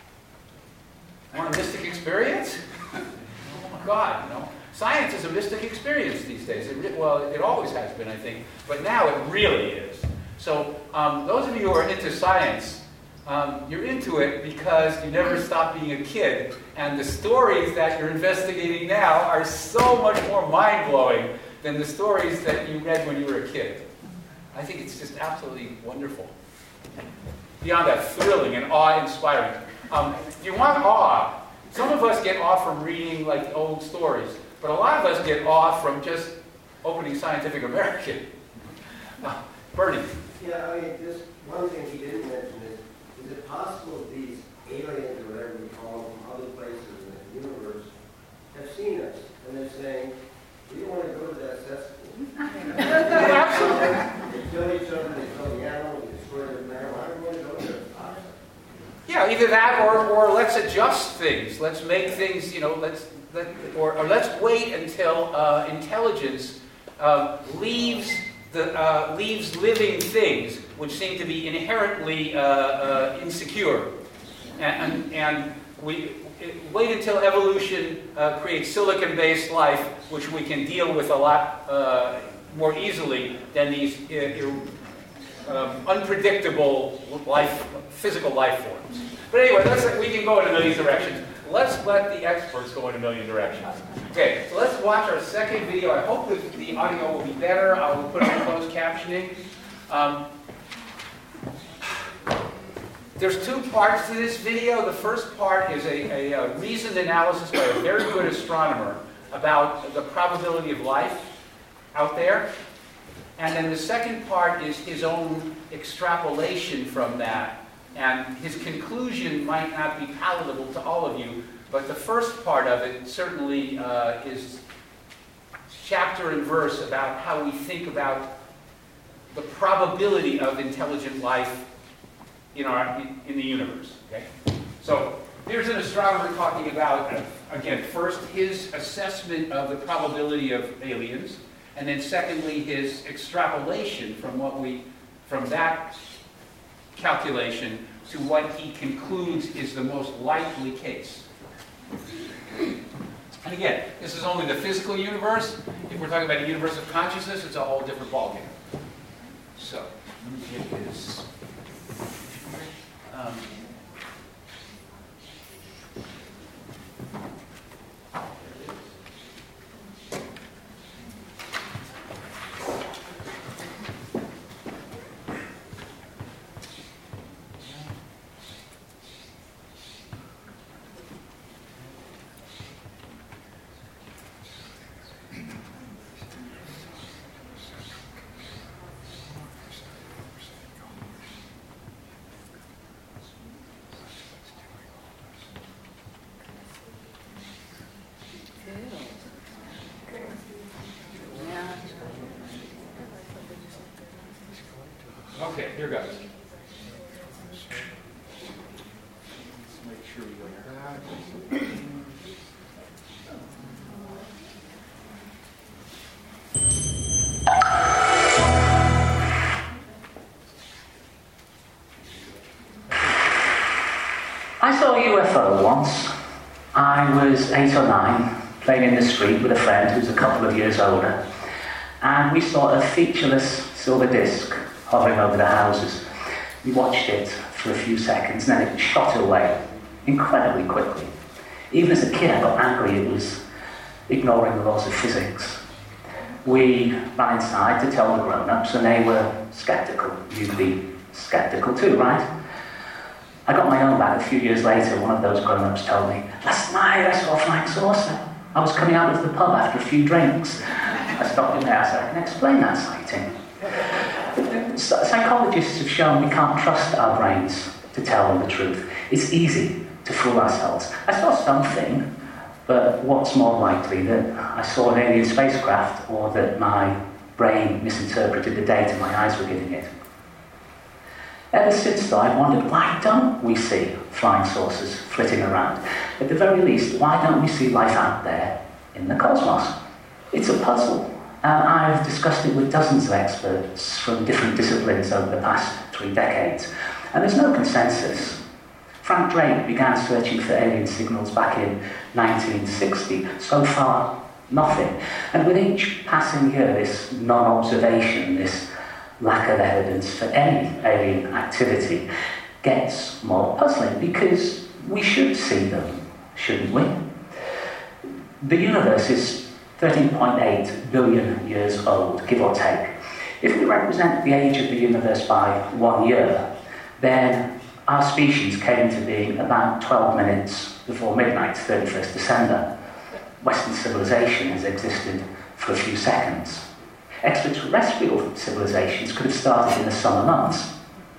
want a mystic experience? Oh my God, you know. Science is a mystic experience these days. It, well, it always has been, I think. But now it really is. So um, those of you who are into science, Um, you're into it because you never stopped being a kid, and the stories that you're investigating now are so much more mind-blowing than the stories that you read when you were a kid. I think it's just absolutely wonderful. Beyond that, thrilling and awe-inspiring. Um, if you want awe, some of us get awe from reading like old stories, but a lot of us get awe from just opening Scientific American. Uh, Bernie. Yeah, I mean, just one thing he didn't mention is, is it possible these aliens, or whatever we call them, from other places in the universe, have seen us, and they're saying, we don't want to go to that cesspool. Absolutely. They kill each other, they kill the animals, they destroy the marijuana. I don't want to go there. Yeah, either that or, or let's adjust things. Let's make things, you know, let's, let, or, or let's wait until uh, intelligence uh, leaves the uh, leaves living things, which seem to be inherently uh, uh, insecure, and, and, and we wait until evolution uh, creates silicon-based life, which we can deal with a lot uh, more easily than these uh, um, unpredictable life, physical life forms. But anyway, let's, we can go in a million directions. Let's let the experts go in a million directions. Okay, so let's watch our second video. I hope that the audio will be better. I will put on closed captioning. Um, there's two parts to this video. The first part is a, a, a reasoned analysis by a very good astronomer about the probability of life out there. And then the second part is his own extrapolation from that. And his conclusion might not be palatable to all of you, but the first part of it certainly uh, is chapter and verse about how we think about the probability of intelligent life in, our, in the universe. Okay? So here's an astronomer talking about, uh, again, first his assessment of the probability of aliens, and then secondly his extrapolation from what we from that calculation to what he concludes is the most likely case. And again, this is only the physical universe. If we're talking about a universe of consciousness, it's a whole different ballgame. So, let me get this. Um, Okay, here goes. Let's make sure we go back. I saw a U F O once. I was eight or nine, playing in the street with a friend who's a couple of years older, and we saw a featureless silver disc hovering over the houses. We watched it for a few seconds, and then it shot away incredibly quickly. Even as a kid, I got angry it was ignoring the laws of physics. We ran inside to tell the grown-ups, and they were sceptical. You'd be sceptical too, right? I got my own back a few years later. One of those grown-ups told me, "Last night I saw a flying saucer. I was coming out of the pub after a few drinks." I stopped him there. I said, "I can explain that sighting." Psychologists have shown we can't trust our brains to tell them the truth. It's easy to fool ourselves. I saw something, but what's more likely, that I saw an alien spacecraft or that my brain misinterpreted the data my eyes were giving it? Ever since though, I've wondered, why don't we see flying saucers flitting around? At the very least, why don't we see life out there in the cosmos? It's a puzzle. And I've discussed it with dozens of experts from different disciplines over the past three decades. And there's no consensus. Frank Drake began searching for alien signals back in nineteen sixty. So far, nothing. And with each passing year, this non-observation, this lack of evidence for any alien activity gets more puzzling, because we should see them, shouldn't we? The universe is thirteen point eight billion years old, give or take. If we represent the age of the universe by one year, then our species came into being about twelve minutes before midnight, thirty-first December. Western civilization has existed for a few seconds. Extraterrestrial civilizations could have started in the summer months.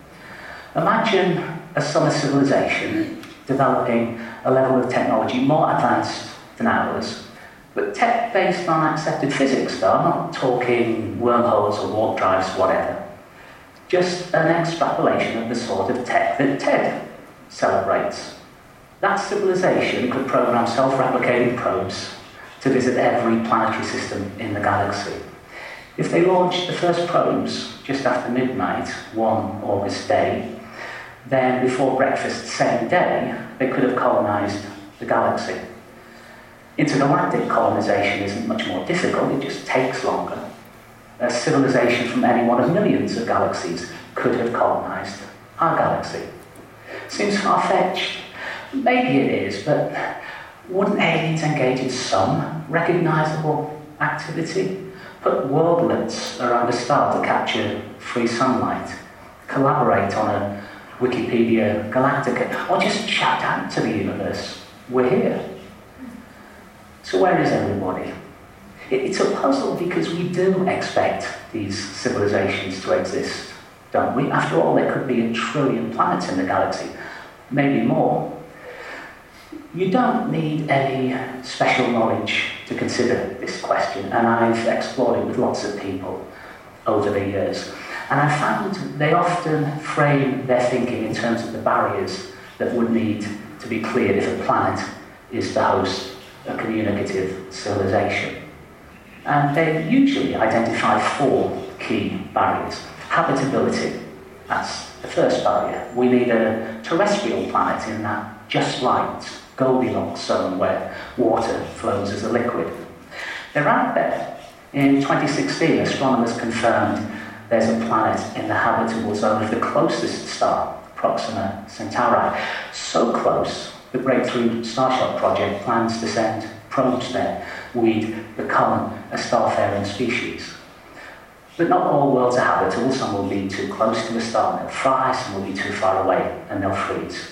Imagine a summer civilization developing a level of technology more advanced than ours, but tech based on accepted physics though. I'm not talking wormholes or warp drives, whatever. Just an extrapolation of the sort of tech that TED celebrates. That civilization could program self-replicating probes to visit every planetary system in the galaxy. If they launched the first probes just after midnight, one August day, then before breakfast same day, they could have colonized the galaxy. Intergalactic colonization isn't much more difficult, it just takes longer. A civilization from any one of millions of galaxies could have colonized our galaxy. Seems far-fetched? Maybe it is, but wouldn't aliens engage in some recognizable activity? Put worldlets around a star to capture free sunlight, collaborate on a Wikipedia Galactica, or just shout out to the universe, "We're here." So where is everybody? It's a puzzle because we do expect these civilizations to exist, don't we? After all, there could be a trillion planets in the galaxy, maybe more. You don't need any special knowledge to consider this question, and I've explored it with lots of people over the years. And I found they often frame their thinking in terms of the barriers that would need to be cleared if a planet is to host a communicative civilization. And they usually identify four key barriers. Habitability, that's the first barrier. We need a terrestrial planet in that just right Goldilocks zone where water flows as a liquid. They're out there. In twenty sixteen, astronomers confirmed there's a planet in the habitable zone of the closest star, Proxima Centauri. So close, the Breakthrough Starshot project plans to send probes there. We'd become a starfaring species. But not all worlds are habitable. Some will be too close to the star and they'll fry, some will be too far away and they'll freeze.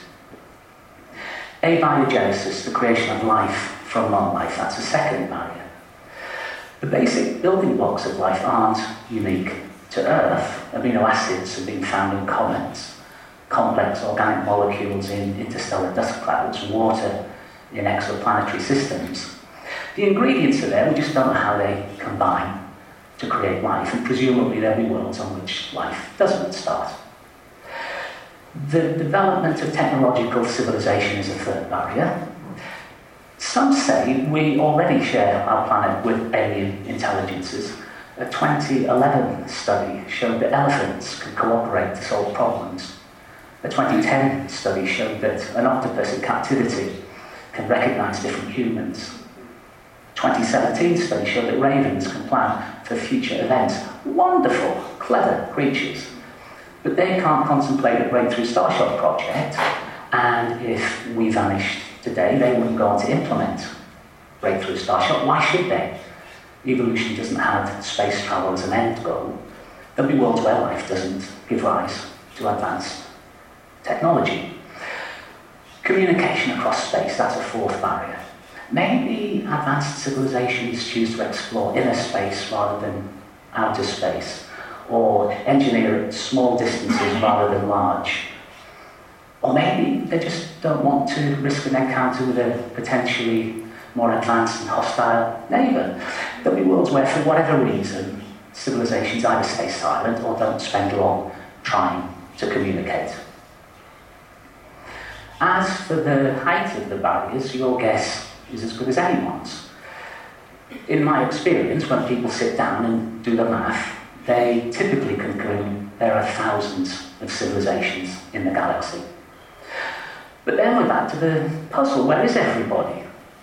Abiogenesis, the creation of life from non-life, that's a second barrier. The basic building blocks of life aren't unique to Earth. Amino acids have been found in comets, complex organic molecules in interstellar dust clouds, water in exoplanetary systems. The ingredients are there, we just don't know how they combine to create life, and presumably there'll be worlds on which life doesn't start. The development of technological civilization is a third barrier. Some say we already share our planet with alien intelligences. A twenty eleven study showed that elephants can cooperate to solve problems. A twenty ten study showed that an octopus in captivity can recognize different humans. twenty seventeen study showed that ravens can plan for future events. Wonderful, clever creatures. But they can't contemplate a Breakthrough Starshot project, and if we vanished today, they wouldn't go on to implement Breakthrough Starshot. Why should they? Evolution doesn't have space travel as an end goal. There'll be worlds where life doesn't give rise to advanced technology. Communication across space, that's a fourth barrier. Maybe advanced civilizations choose to explore inner space rather than outer space, or engineer at small distances rather than large. Or maybe they just don't want to risk an encounter with a potentially more advanced and hostile neighbour. There'll be worlds where, for whatever reason, civilizations either stay silent or don't spend long trying to communicate. As for the height of the barriers, your guess is as good as anyone's. In my experience, when people sit down and do the math, they typically conclude there are thousands of civilizations in the galaxy. But then we're back to the puzzle, where is everybody?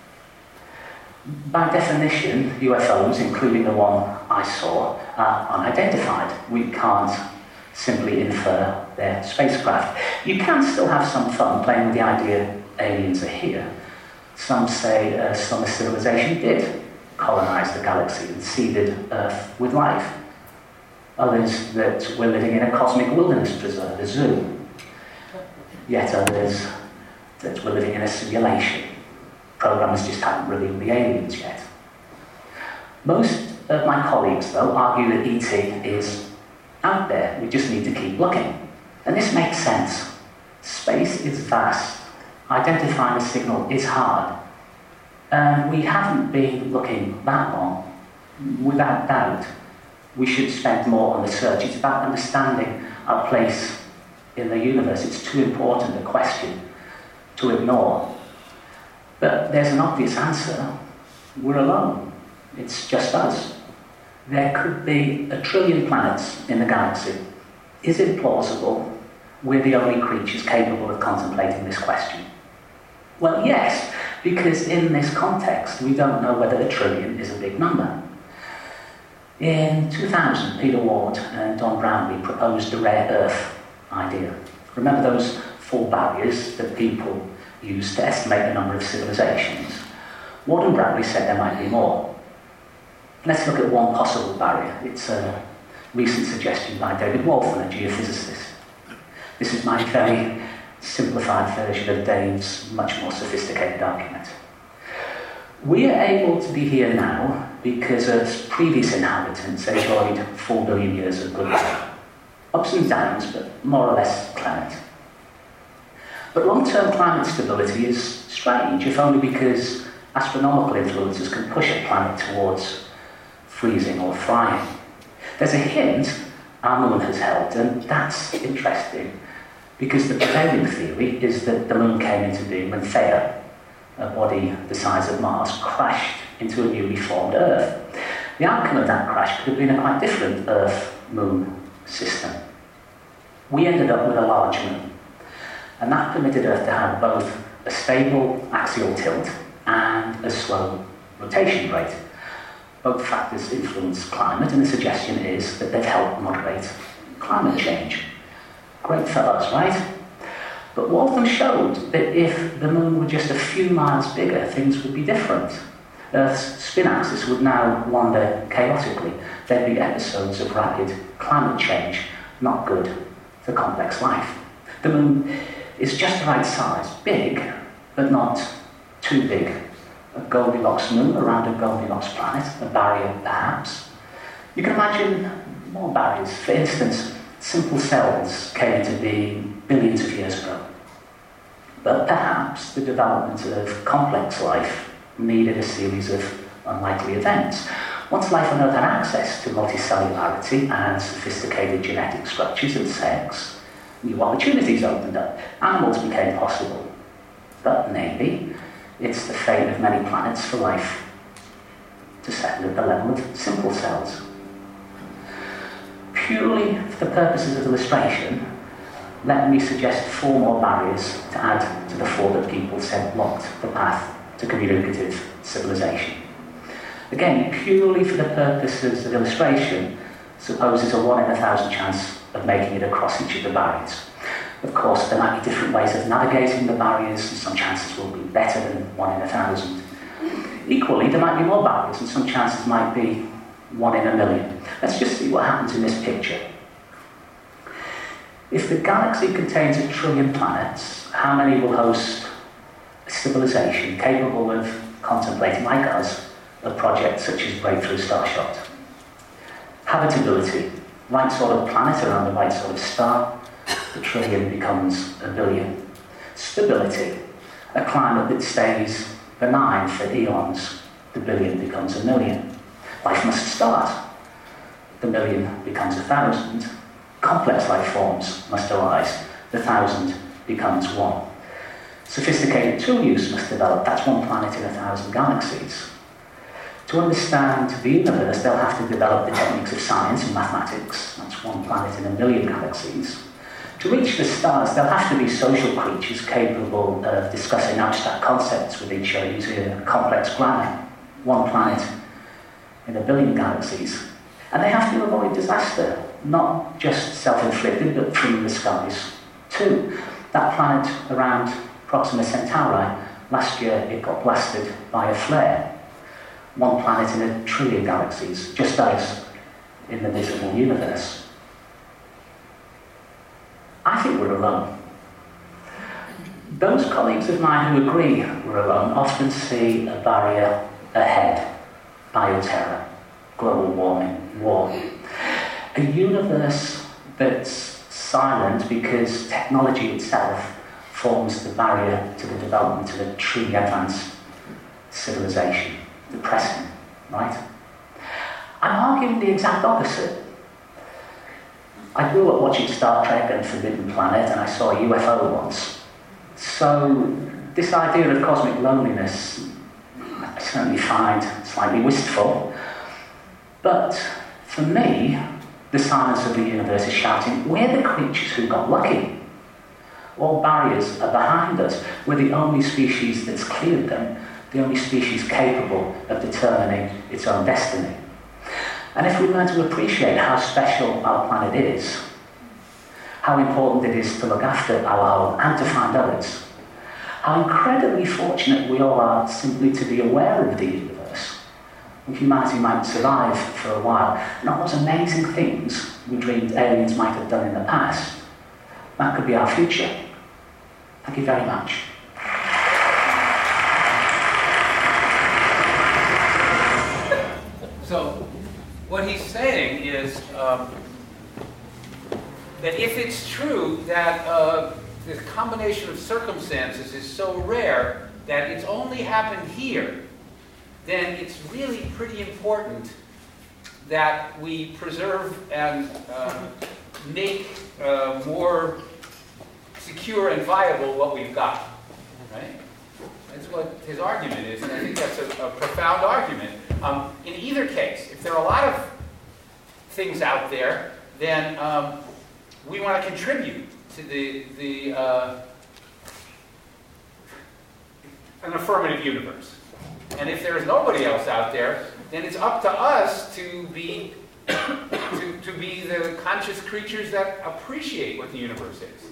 By definition, U F Os, including the one I saw, are unidentified. We can't simply infer their spacecraft. You can still have some fun playing with the idea aliens are here. Some say a summer civilization did colonize the galaxy and seeded Earth with life. Others that we're living in a cosmic wilderness preserve, a zoo. Yet others that we're living in a simulation. Programmers just haven't revealed the aliens yet. Most of my colleagues, though, argue that E T is out there. We just need to keep looking. And this makes sense. Space is vast. Identifying a signal is hard. And we haven't been looking that long. Without doubt, we should spend more on the search. It's about understanding our place in the universe. It's too important a question to ignore. But there's an obvious answer. We're alone. It's just us. There could be a trillion planets in the galaxy. Is it plausible we're the only creatures capable of contemplating this question? Well, yes, because in this context, we don't know whether a trillion is a big number. In two thousand, Peter Ward and Don Brownlee proposed the rare Earth idea. Remember those four barriers that people use to estimate the number of civilizations? Ward and Brownlee said there might be more. Let's look at one possible barrier. It's a recent suggestion by David Wolfman, a geophysicist. This is my very simplified version of Dave's much more sophisticated argument. We are able to be here now because Earth's previous inhabitants enjoyed four billion years of good life. Ups and downs, but more or less clement. But long-term climate stability is strange, if only because astronomical influences can push a planet towards freezing or frying. There's a hint our moon has held, and that's interesting, because the prevailing theory is that the moon came into being when Theia, a body the size of Mars, crashed into a newly formed Earth. The outcome of that crash could have been a quite different Earth-Moon system. We ended up with a large moon, and that permitted Earth to have both a stable axial tilt and a slow rotation rate. Both factors influence climate, and the suggestion is that they've helped moderate climate change. Great for us, right? But Waltham showed that if the moon were just a few miles bigger, things would be different. Earth's spin axis would now wander chaotically. There'd be episodes of rapid climate change, not good for complex life. The moon is just the right size, big, but not too big. A Goldilocks moon around a Goldilocks planet, a barrier perhaps. You can imagine more barriers. For instance, simple cells came into being billions of years ago. But perhaps the development of complex life needed a series of unlikely events. Once life on Earth had access to multicellularity and sophisticated genetic structures and sex, new opportunities opened up. Animals became possible. But maybe it's the fate of many planets for life to settle at the level of simple cells. Purely for the purposes of illustration, let me suggest four more barriers to add to the four that people said blocked the path to communicative civilization. Again, purely for the purposes of illustration, supposes a one in a thousand chance of making it across each of the barriers. Of course, there might be different ways of navigating the barriers, and some chances will be better than one in a thousand. Equally, there might be more barriers, and some chances might be one in a million. Let's just see what happens in this picture. If the galaxy contains a trillion planets, how many will host a civilization capable of contemplating, like us, a project such as Breakthrough Starshot? Habitability, right sort of planet around the right sort of star, the trillion becomes a billion. Stability, a climate that stays benign for eons, the billion becomes a million. Life must start, the million becomes a thousand. Complex life forms must arise, the thousand becomes one. Sophisticated tool use must develop, that's one planet in a thousand galaxies. To understand the universe, they'll have to develop the techniques of science and mathematics, that's one planet in a million galaxies. To reach the stars, they'll have to be social creatures capable of discussing abstract concepts with each other using complex grammar, one planet in a billion galaxies. And they have to avoid disaster, not just self-inflicted, but from the skies too. That planet around Proxima Centauri, last year it got blasted by a flare. One planet in a trillion galaxies, just as in the visible universe. I think we're alone. Those colleagues of mine who agree we're alone often see a barrier ahead. Bioterror, global warming, war. A universe that's silent because technology itself forms the barrier to the development of a truly advanced civilization. Depressing, right? I'm arguing the exact opposite. I grew up watching Star Trek and Forbidden Planet, and I saw a U F O once. So this idea of cosmic loneliness I certainly find slightly wistful. But for me, the silence of the universe is shouting, we're the creatures who got lucky. All barriers are behind us. We're the only species that's cleared them, the only species capable of determining its own destiny. And if we learn to appreciate how special our planet is, how important it is to look after our home and to find others, how incredibly fortunate we all are simply to be aware of the universe, humanity might survive for a while, and all those amazing things we dreamed aliens might have done in the past, that could be our future. Thank you very much. So, what he's saying is um, that if it's true that uh, the combination of circumstances is so rare that it's only happened here, then it's really pretty important that we preserve and uh, make uh, more secure and viable what we've got, right? That's what his argument is, and I think that's a, a profound argument. Um, in either case, if there are a lot of things out there then um, we want to contribute to the, the uh, an affirmative universe. And if there's nobody else out there, then it's up to us to be to, to be the conscious creatures that appreciate what the universe is.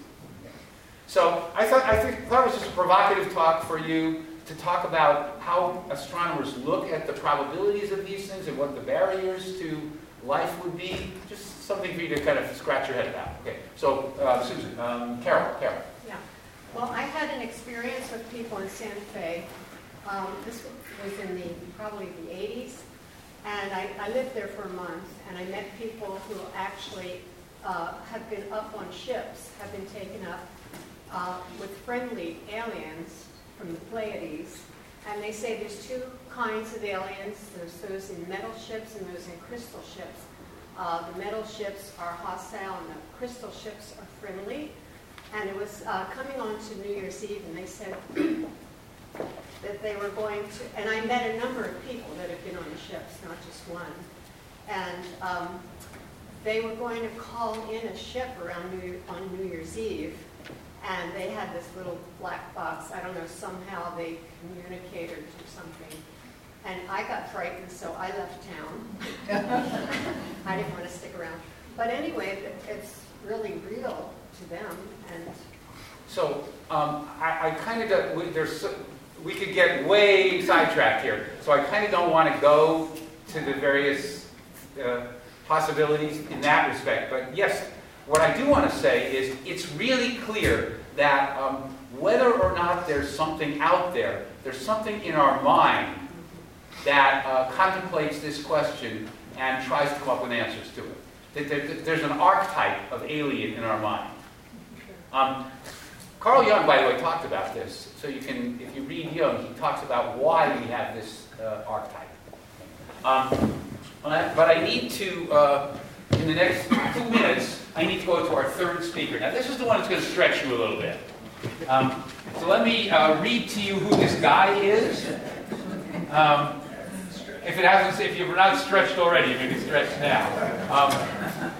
So I thought I think that was just a provocative talk for you to talk about how astronomers look at the probabilities of these things and what the barriers to life would be. Just something for you to kind of scratch your head about. Okay. So uh, Susan, um, Carol, Carol. Yeah. Well, I had an experience with people in Santa Fe. Um, this was in the probably the eighties, and I, I lived there for a month, and I met people who actually uh, have been up on ships, have been taken up uh, with friendly aliens from the Pleiades, and they say there's two kinds of aliens. There's those in metal ships and those in crystal ships. Uh, the metal ships are hostile, and the crystal ships are friendly. And it was uh, coming on to New Year's Eve, and they said that they were going to, and I met a number of people that have been on the ships, not just one, and um, they were going to call in a ship around New, on New Year's Eve, and they had this little black box. I don't know, somehow they communicated or something. And I got frightened, so I left town. I didn't want to stick around. But anyway, it's really real to them. And so um, I, I kind of got, we, there's, we could get way sidetracked here. So I kind of don't want to go to the various uh, possibilities in that respect. But yes, what I do want to say is it's really clear that um, whether or not there's something out there, there's something in our mind that uh, contemplates this question and tries to come up with answers to it. That there, there's an archetype of alien in our mind. Um, Carl Jung, by the way, talked about this. So you can, if you read Jung, he talks about why we have this uh, archetype. Um, but, I, but I need to, uh, in the next two minutes, I need to go to our third speaker. Now, this is the one that's going to stretch you a little bit. Um, so let me uh, read to you who this guy is. Um, if it hasn't, if you're not stretched already, you may be stretched now. Um,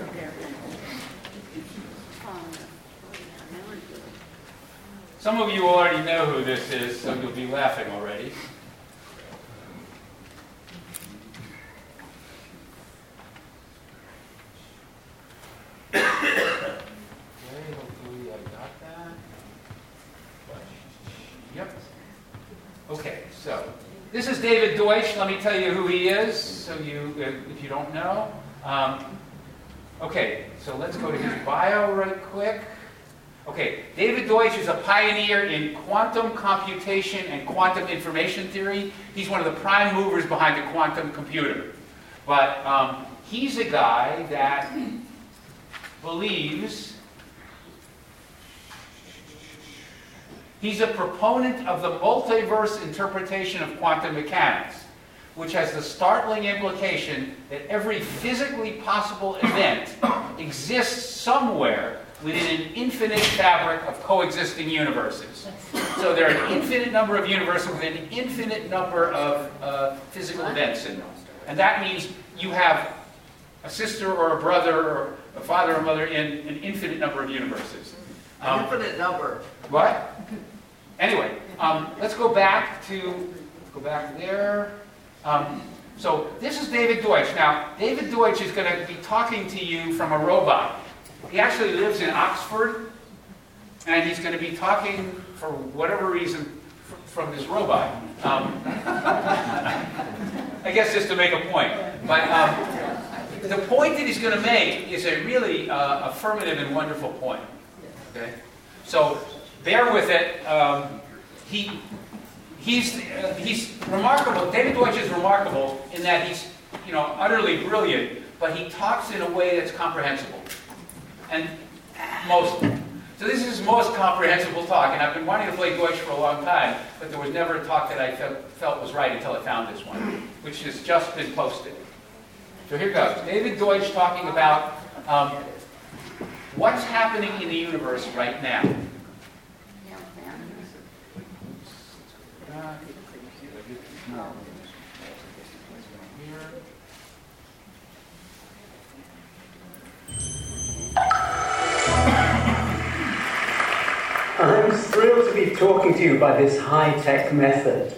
some of you already know who this is, so you'll be laughing already. Okay, hopefully I got that. Yep. Okay, so this is David Deutsch. Let me tell you who he is, so you, if you don't know. Um, okay, so let's go to his bio right quick. Okay, David Deutsch is a pioneer in quantum computation and quantum information theory. He's one of the prime movers behind the quantum computer. But um, he's a guy that believes, he's a proponent of the multiverse interpretation of quantum mechanics, which has the startling implication that every physically possible event exists somewhere within an infinite fabric of coexisting universes. So there are an infinite number of universes with an infinite number of uh, physical events in them. And that means you have a sister or a brother or a father or mother in an infinite number of universes. Um, Infinite number. What? Anyway, um, let's go back to, let's go back there. Um, so this is David Deutsch. Now, David Deutsch is going to be talking to you from a robot. He actually lives in Oxford, and he's going to be talking, for whatever reason, f- from this robot. Um, I guess just to make a point. But um, the point that he's going to make is a really uh, affirmative and wonderful point. Okay? So bear with it. Um, he, he's, uh, he's remarkable. David Deutsch is remarkable in that he's, you know, utterly brilliant, but he talks in a way that's comprehensible. And most. So this is his most comprehensible talk, and I've been wanting to play Deutsch for a long time, but there was never a talk that I felt, felt was right until I found this one, which has just been posted. So here goes. David Deutsch talking about um, what's happening in the universe right now. talking to you by this high-tech method.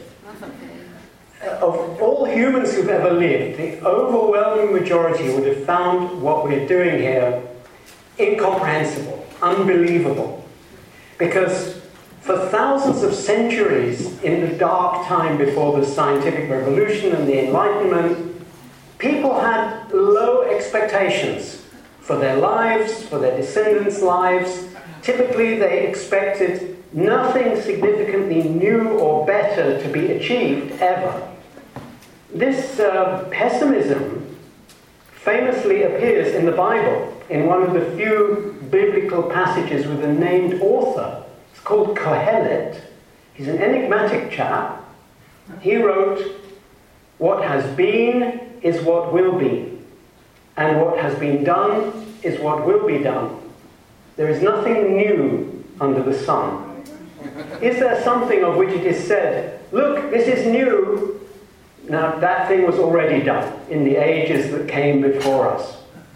Of all humans who've ever lived, the overwhelming majority would have found what we're doing here incomprehensible, unbelievable. Because for thousands of centuries, in the dark time before the scientific revolution and the Enlightenment, people had low expectations for their lives, for their descendants' lives. Typically, they expected nothing significantly new or better to be achieved ever. This uh, pessimism famously appears in the Bible in one of the few biblical passages with a named author. It's called Kohelet. He's an enigmatic chap. He wrote, "What has been is what will be, and what has been done is what will be done. There is nothing new under the sun." Is there something of which it is said, "Look, this is new"? Now, that thing was already done in the ages that came before us.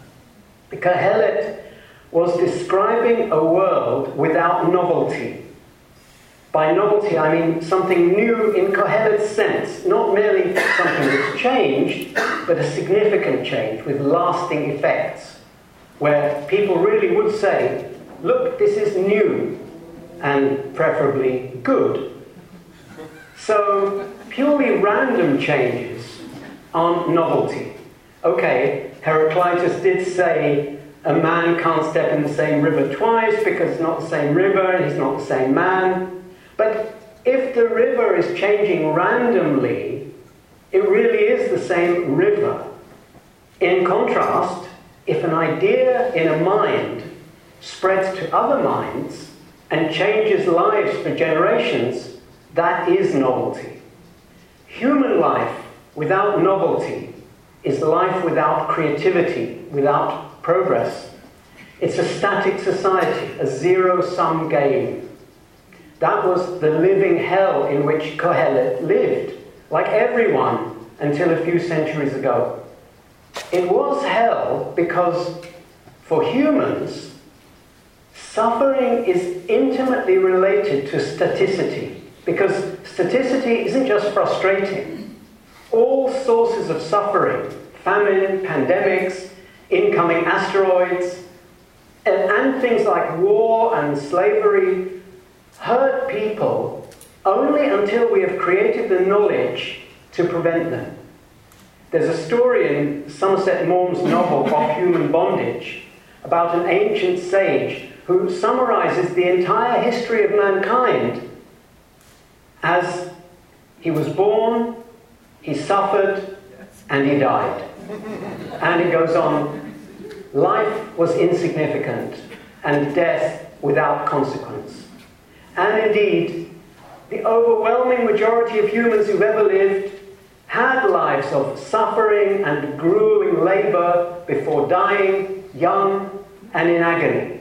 Kohelet was describing a world without novelty. By novelty, I mean something new in Kohelet's sense, not merely something that's changed, but a significant change with lasting effects, where people really would say, "Look, this is new, and preferably good." So, purely random changes aren't novelty. Okay, Heraclitus did say a man can't step in the same river twice because it's not the same river and he's not the same man. But if the river is changing randomly, it really is the same river. In contrast, if an idea in a mind spreads to other minds and changes lives for generations, that is novelty. Human life without novelty is life without creativity, without progress. It's a static society, a zero-sum game. That was the living hell in which Kohelet lived, like everyone until a few centuries ago. It was hell because, for humans, suffering is intimately related to staticity. Because staticity isn't just frustrating. All sources of suffering, famine, pandemics, incoming asteroids, and, and things like war and slavery, hurt people only until we have created the knowledge to prevent them. There's a story in Somerset Maugham's novel Of Human Bondage about an ancient sage who summarizes the entire history of mankind as he was born, he suffered, and he died. And it goes on, life was insignificant, and death without consequence. And indeed, the overwhelming majority of humans who've ever lived had lives of suffering and grueling labor before dying, young and in agony.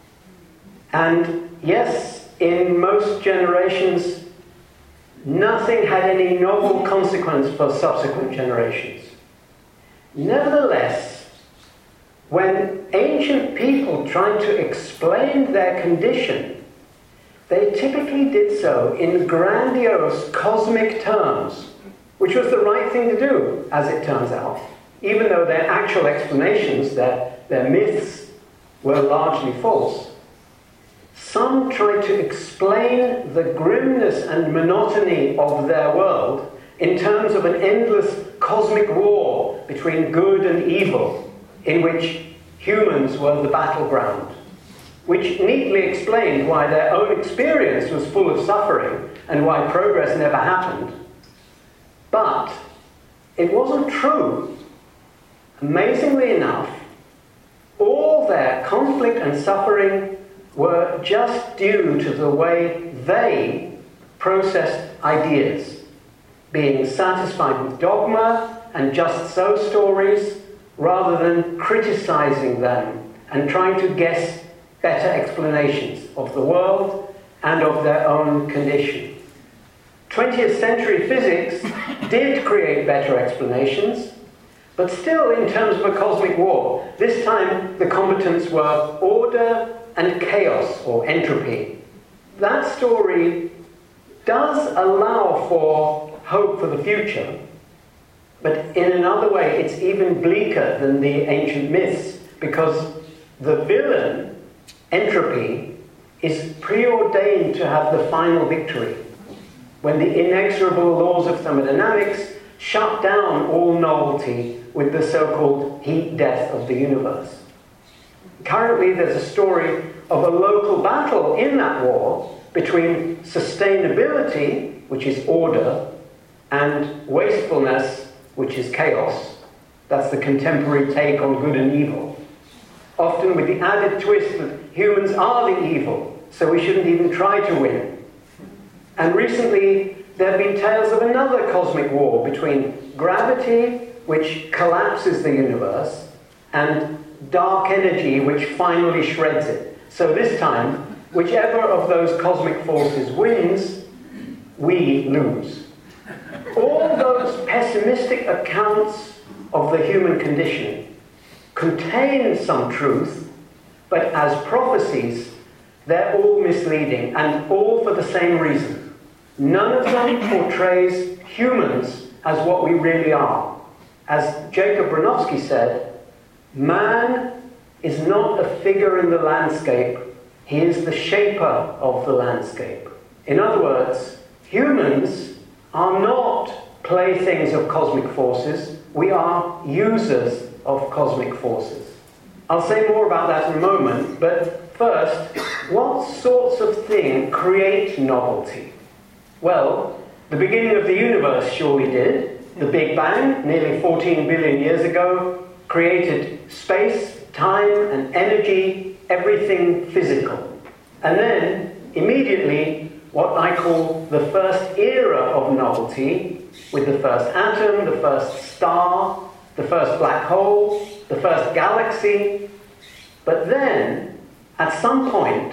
And yes, in most generations, nothing had any novel consequence for subsequent generations. Nevertheless, when ancient people tried to explain their condition, they typically did so in grandiose cosmic terms, which was the right thing to do, as it turns out, even though their actual explanations, their, their myths, were largely false. Some tried to explain the grimness and monotony of their world in terms of an endless cosmic war between good and evil, in which humans were the battleground, which neatly explained why their own experience was full of suffering and why progress never happened. But it wasn't true. Amazingly enough, all their conflict and suffering were just due to the way they processed ideas, being satisfied with dogma and just so stories, rather than criticizing them and trying to guess better explanations of the world and of their own condition. twentieth century physics did create better explanations, but still in terms of a cosmic war. This time the combatants were order and chaos, or entropy. that story does allow for hope for the future, but in another way it's even bleaker than the ancient myths, because the villain, entropy, is preordained to have the final victory when the inexorable laws of thermodynamics shut down all novelty with the so-called heat death of the universe. Currently, there's a story of a local battle in that war between sustainability, which is order, and wastefulness, which is chaos. That's the contemporary take on good and evil. Often with the added twist that humans are the evil, so we shouldn't even try to win. And recently, there have been tales of another cosmic war between gravity, which collapses the universe, and dark energy, which finally shreds it. So this time, whichever of those cosmic forces wins, we lose. All those pessimistic accounts of the human condition contain some truth, but as prophecies, they're all misleading, and all for the same reason. None of them portrays humans as what we really are. As Jacob Bronowski said, man is not a figure in the landscape, he is the shaper of the landscape. In other words, humans are not playthings of cosmic forces, we are users of cosmic forces. I'll say more about that in a moment, but first, what sorts of thing create novelty? Well, the beginning of the universe surely did. The Big Bang, nearly fourteen billion years ago, created space, time, and energy, everything physical. And then, immediately, what I call the first era of novelty, with the first atom, the first star, the first black hole, the first galaxy. But then, at some point,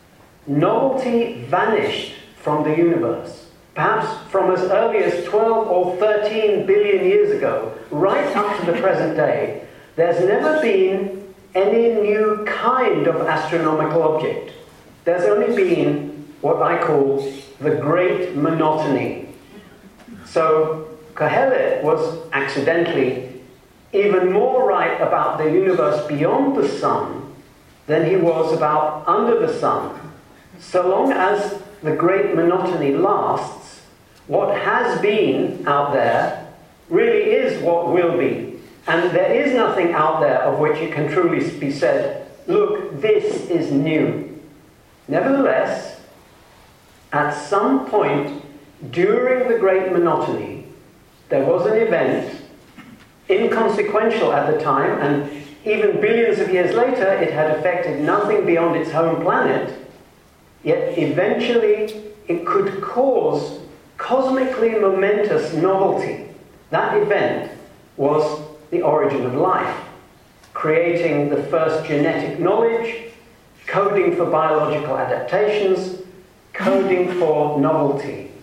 novelty vanished from the universe. Perhaps from as early as twelve or thirteen billion years ago, right up to the present day, there's never been any new kind of astronomical object. There's only been what I call the great monotony. So Kohelet was accidentally even more right about the universe beyond the sun than he was about under the sun. So long as the great monotony lasts, what has been out there really is what will be. And there is nothing out there of which it can truly be said, look, this is new. Nevertheless, at some point during the great monotony, there was an event, inconsequential at the time, and even billions of years later, it had affected nothing beyond its home planet, yet eventually it could cause cosmically momentous novelty. That event was the origin of life, creating the first genetic knowledge, coding for biological adaptations, coding for novelty.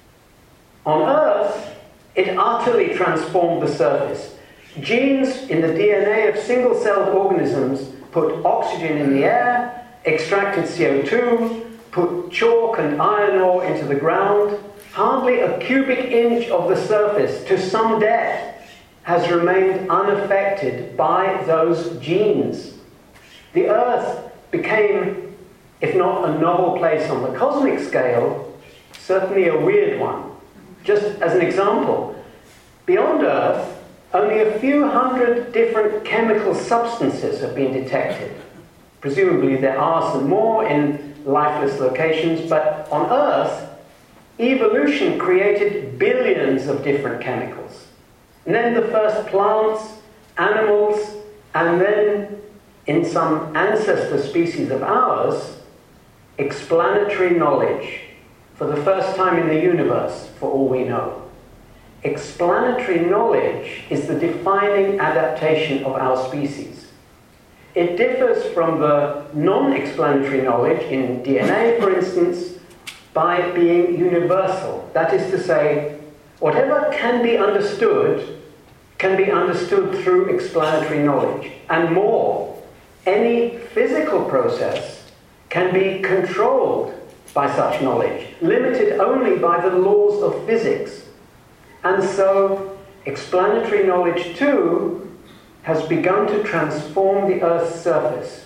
On Earth, it utterly transformed the surface. Genes in the D N A of single-celled organisms put oxygen in the air, extracted C O two, put chalk and iron ore into the ground. Hardly a cubic inch of the surface, to some depth, has remained unaffected by those genes. The Earth became, if not a novel place on the cosmic scale, certainly a weird one. Just as an example, beyond Earth, only a few hundred different chemical substances have been detected. Presumably there are some more in lifeless locations, but on Earth, evolution created billions of different chemicals. And then the first plants, animals, and then, in some ancestor species of ours, explanatory knowledge, for the first time in the universe, for all we know. Explanatory knowledge is the defining adaptation of our species. It differs from the non-explanatory knowledge in D N A, for instance, by being universal. That is to say, whatever can be understood can be understood through explanatory knowledge. And more, any physical process can be controlled by such knowledge, limited only by the laws of physics. And so, explanatory knowledge too has begun to transform the Earth's surface.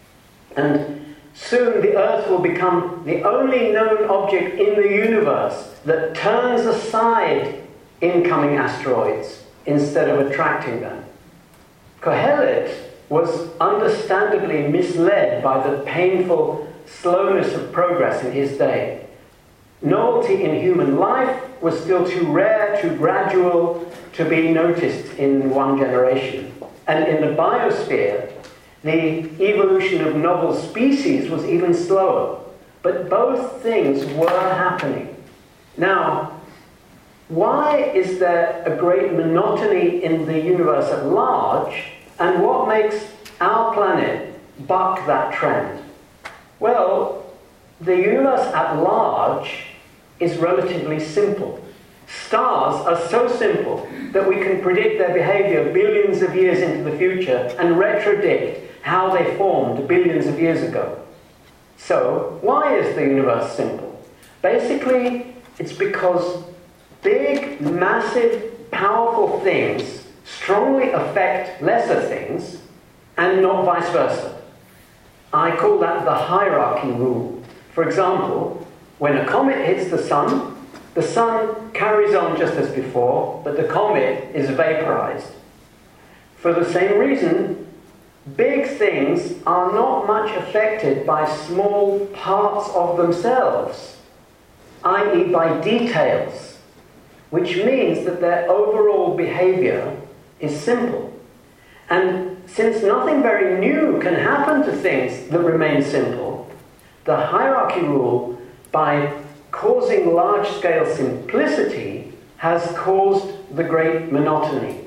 And soon the Earth will become the only known object in the universe that turns aside incoming asteroids instead of attracting them. Kohelet was understandably misled by the painful slowness of progress in his day. Novelty in human life was still too rare, too gradual to be noticed in one generation. And in the biosphere, the evolution of novel species was even slower. But both things were happening. Now, why is there a great monotony in the universe at large, and what makes our planet buck that trend? Well, the universe at large is relatively simple. Stars are so simple that we can predict their behavior billions of years into the future and retrodict how they formed billions of years ago. So, why is the universe simple? Basically, it's because big, massive, powerful things strongly affect lesser things and not vice versa. I call that the hierarchy rule. For example, when a comet hits the sun, the sun carries on just as before, but the comet is vaporized. For the same reason, big things are not much affected by small parts of themselves, that is by details, which means that their overall behavior is simple. And since nothing very new can happen to things that remain simple, the hierarchy rule, by causing large-scale simplicity, has caused the great monotony.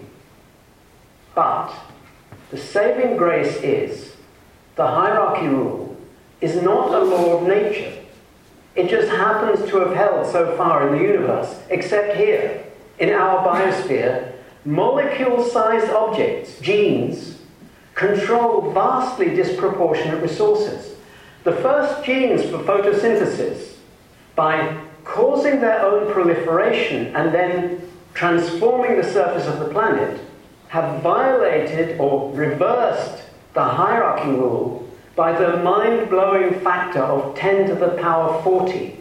But the saving grace is the hierarchy rule is not a law of nature. It just happens to have held so far in the universe, except here, in our biosphere. Molecule-sized objects, genes, control vastly disproportionate resources. The first genes for photosynthesis, by causing their own proliferation and then transforming the surface of the planet, have violated or reversed the hierarchy rule by the mind-blowing factor of ten to the power forty.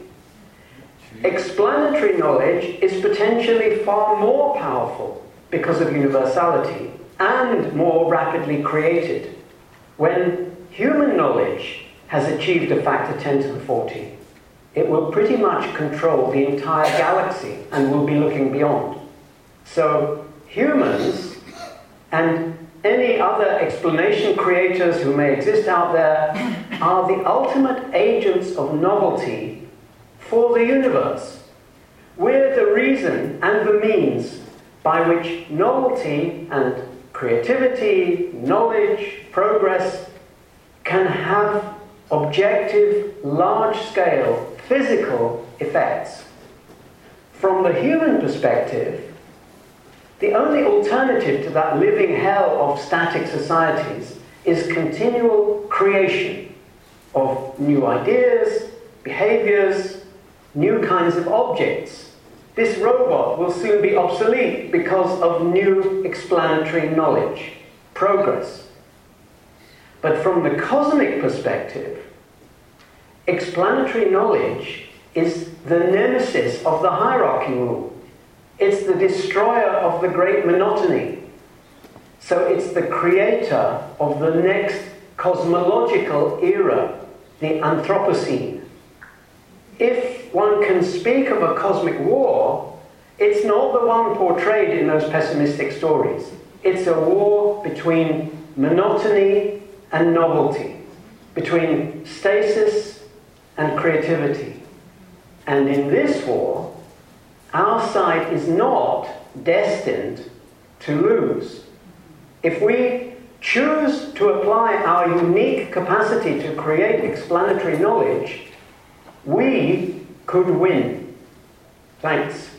Explanatory knowledge is potentially far more powerful because of universality and more rapidly created. When human knowledge has achieved a factor ten to the forty, it will pretty much control the entire galaxy and will be looking beyond. So humans and any other explanation creators who may exist out there are the ultimate agents of novelty for the universe. We're the reason and the means by which novelty and creativity, knowledge, progress can have objective, large-scale, physical effects. From the human perspective, the only alternative to that living hell of static societies is continual creation of new ideas, behaviors, new kinds of objects. This robot will soon be obsolete because of new explanatory knowledge, progress. But from the cosmic perspective, explanatory knowledge is the nemesis of the hierarchy rule. It's the destroyer of the great monotony. So it's the creator of the next cosmological era, the Anthropocene. If one can speak of a cosmic war, it's not the one portrayed in those pessimistic stories. It's a war between monotony and novelty, between stasis and creativity. And in this war, our side is not destined to lose. If we choose to apply our unique capacity to create explanatory knowledge, we could win. Thanks.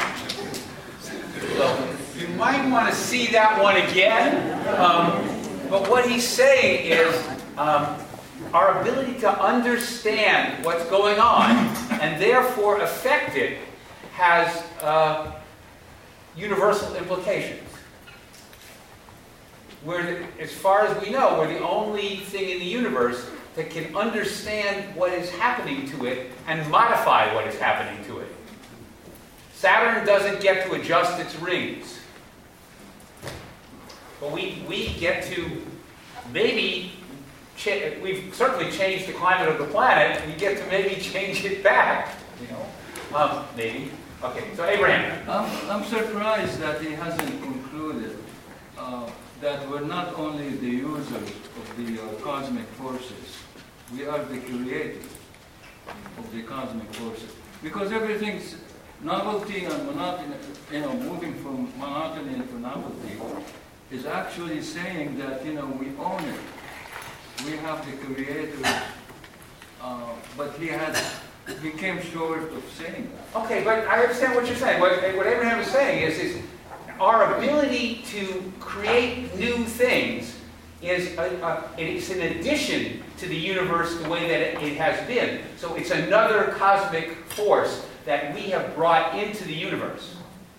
Well, you might want to see that one again. Um, but what he's saying is um, our ability to understand what's going on and therefore affect it has uh, universal implications. We're, the, as far as we know, we're the only thing in the universe that can understand what is happening to it and modify what is happening to it. Saturn doesn't get to adjust its rings. But we, we get to maybe, cha- we've certainly changed the climate of the planet, we get to maybe change it back. You know, um, maybe. Okay, so Abraham. I'm, I'm surprised that he hasn't concluded uh, that we're not only the users of the uh, cosmic forces, we are the creators of the cosmic forces. Because everything's novelty and monotony, you know, moving from monotony into novelty, is actually saying that, you know, we own it. We have the creators, uh, but he had, he came short of saying that. Okay, but I understand what you're saying. What, what Abraham is saying is, is our ability to create new things is a, a, it's an addition to the universe the way that it, it has been. So it's another cosmic force that we have brought into the universe.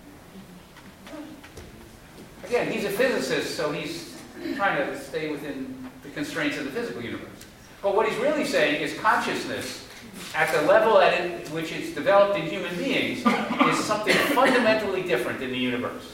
Again, he's a physicist, so he's trying to stay within the constraints of the physical universe. But what he's really saying is consciousness, at the level at it, which it's developed in human beings, is something fundamentally different in the universe.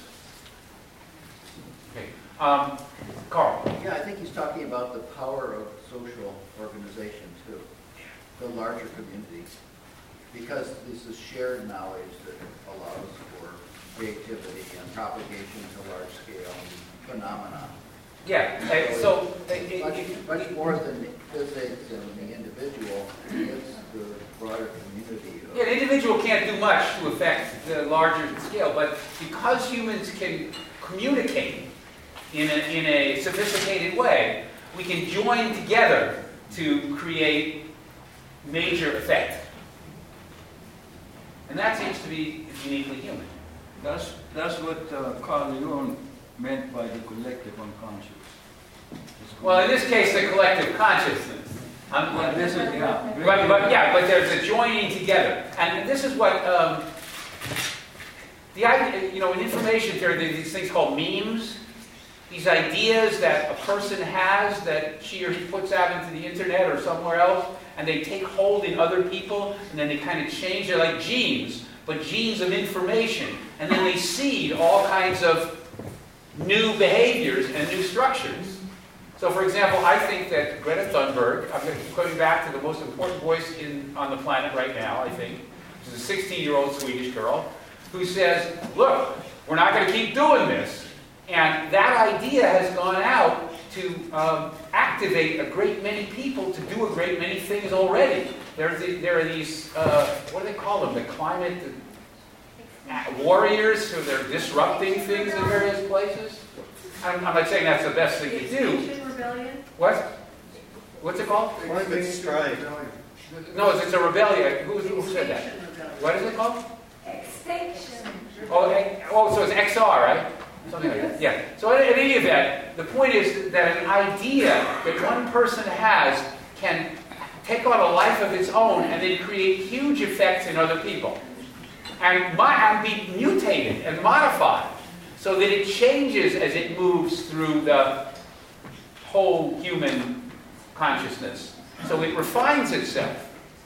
Okay, um, Carl. Yeah, I think he's talking about the power of social organization too, the larger community, because this is shared knowledge that allows for creativity and propagation to large scale phenomena. Yeah, uh, so uh, it, much, it, much more than physics and the individual, it's the broader community. Yeah, the individual can't do much to affect the larger scale, but because humans can communicate in a, in a sophisticated way, we can join together to create major effect. And that seems to be uniquely human. That's, that's what uh, Carl Jung meant by the collective unconscious. Well, in this case, the collective consciousness. Um, well, this is, yeah. But, but, yeah, but there's a joining together. And this is what, um, the idea, you know, in information theory, there are these things called memes. These ideas that a person has that she or he puts out into the internet or somewhere else, and they take hold in other people, and then they kind of change. They're like genes, but genes of information. And then they seed all kinds of new behaviors and new structures. So, for example, I think that Greta Thunberg, I'm going to keep coming back to the most important voice in, on the planet right now, I think, which is a sixteen-year-old Swedish girl, who says, look, we're not going to keep doing this. And that idea has gone out to um, activate a great many people to do a great many things already. There's the, there are these, uh, what do they call them, the climate uh, warriors, so they're disrupting things in various places. I'm, I'm not saying that's the best thing to do. Extinction Rebellion? What? What's it called? Climate strike. No, it's, it's a rebellion. Who, who said that? What is it called? Extinction. Oh, eh, oh, so it's X R, right? Something like that. Yeah. So in, in any event, the point is that an idea that one person has can take on a life of its own and then create huge effects in other people. And, mo- and be mutated and modified so that it changes as it moves through the whole human consciousness. So it refines itself.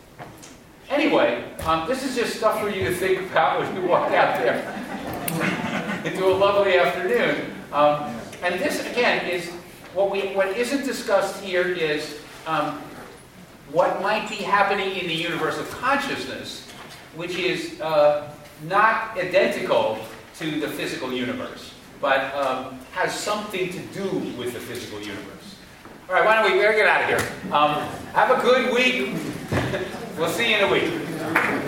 Anyway, um, this is just stuff for you to think about when you walk out there into a lovely afternoon. Um, and this, again, is what we what isn't discussed here is um, what might be happening in the universe of consciousness, which is uh, not identical to the physical universe, but um, has something to do with the physical universe. All right, why don't we, we're going to get out of here. Um, have a good week. We'll see you in a week.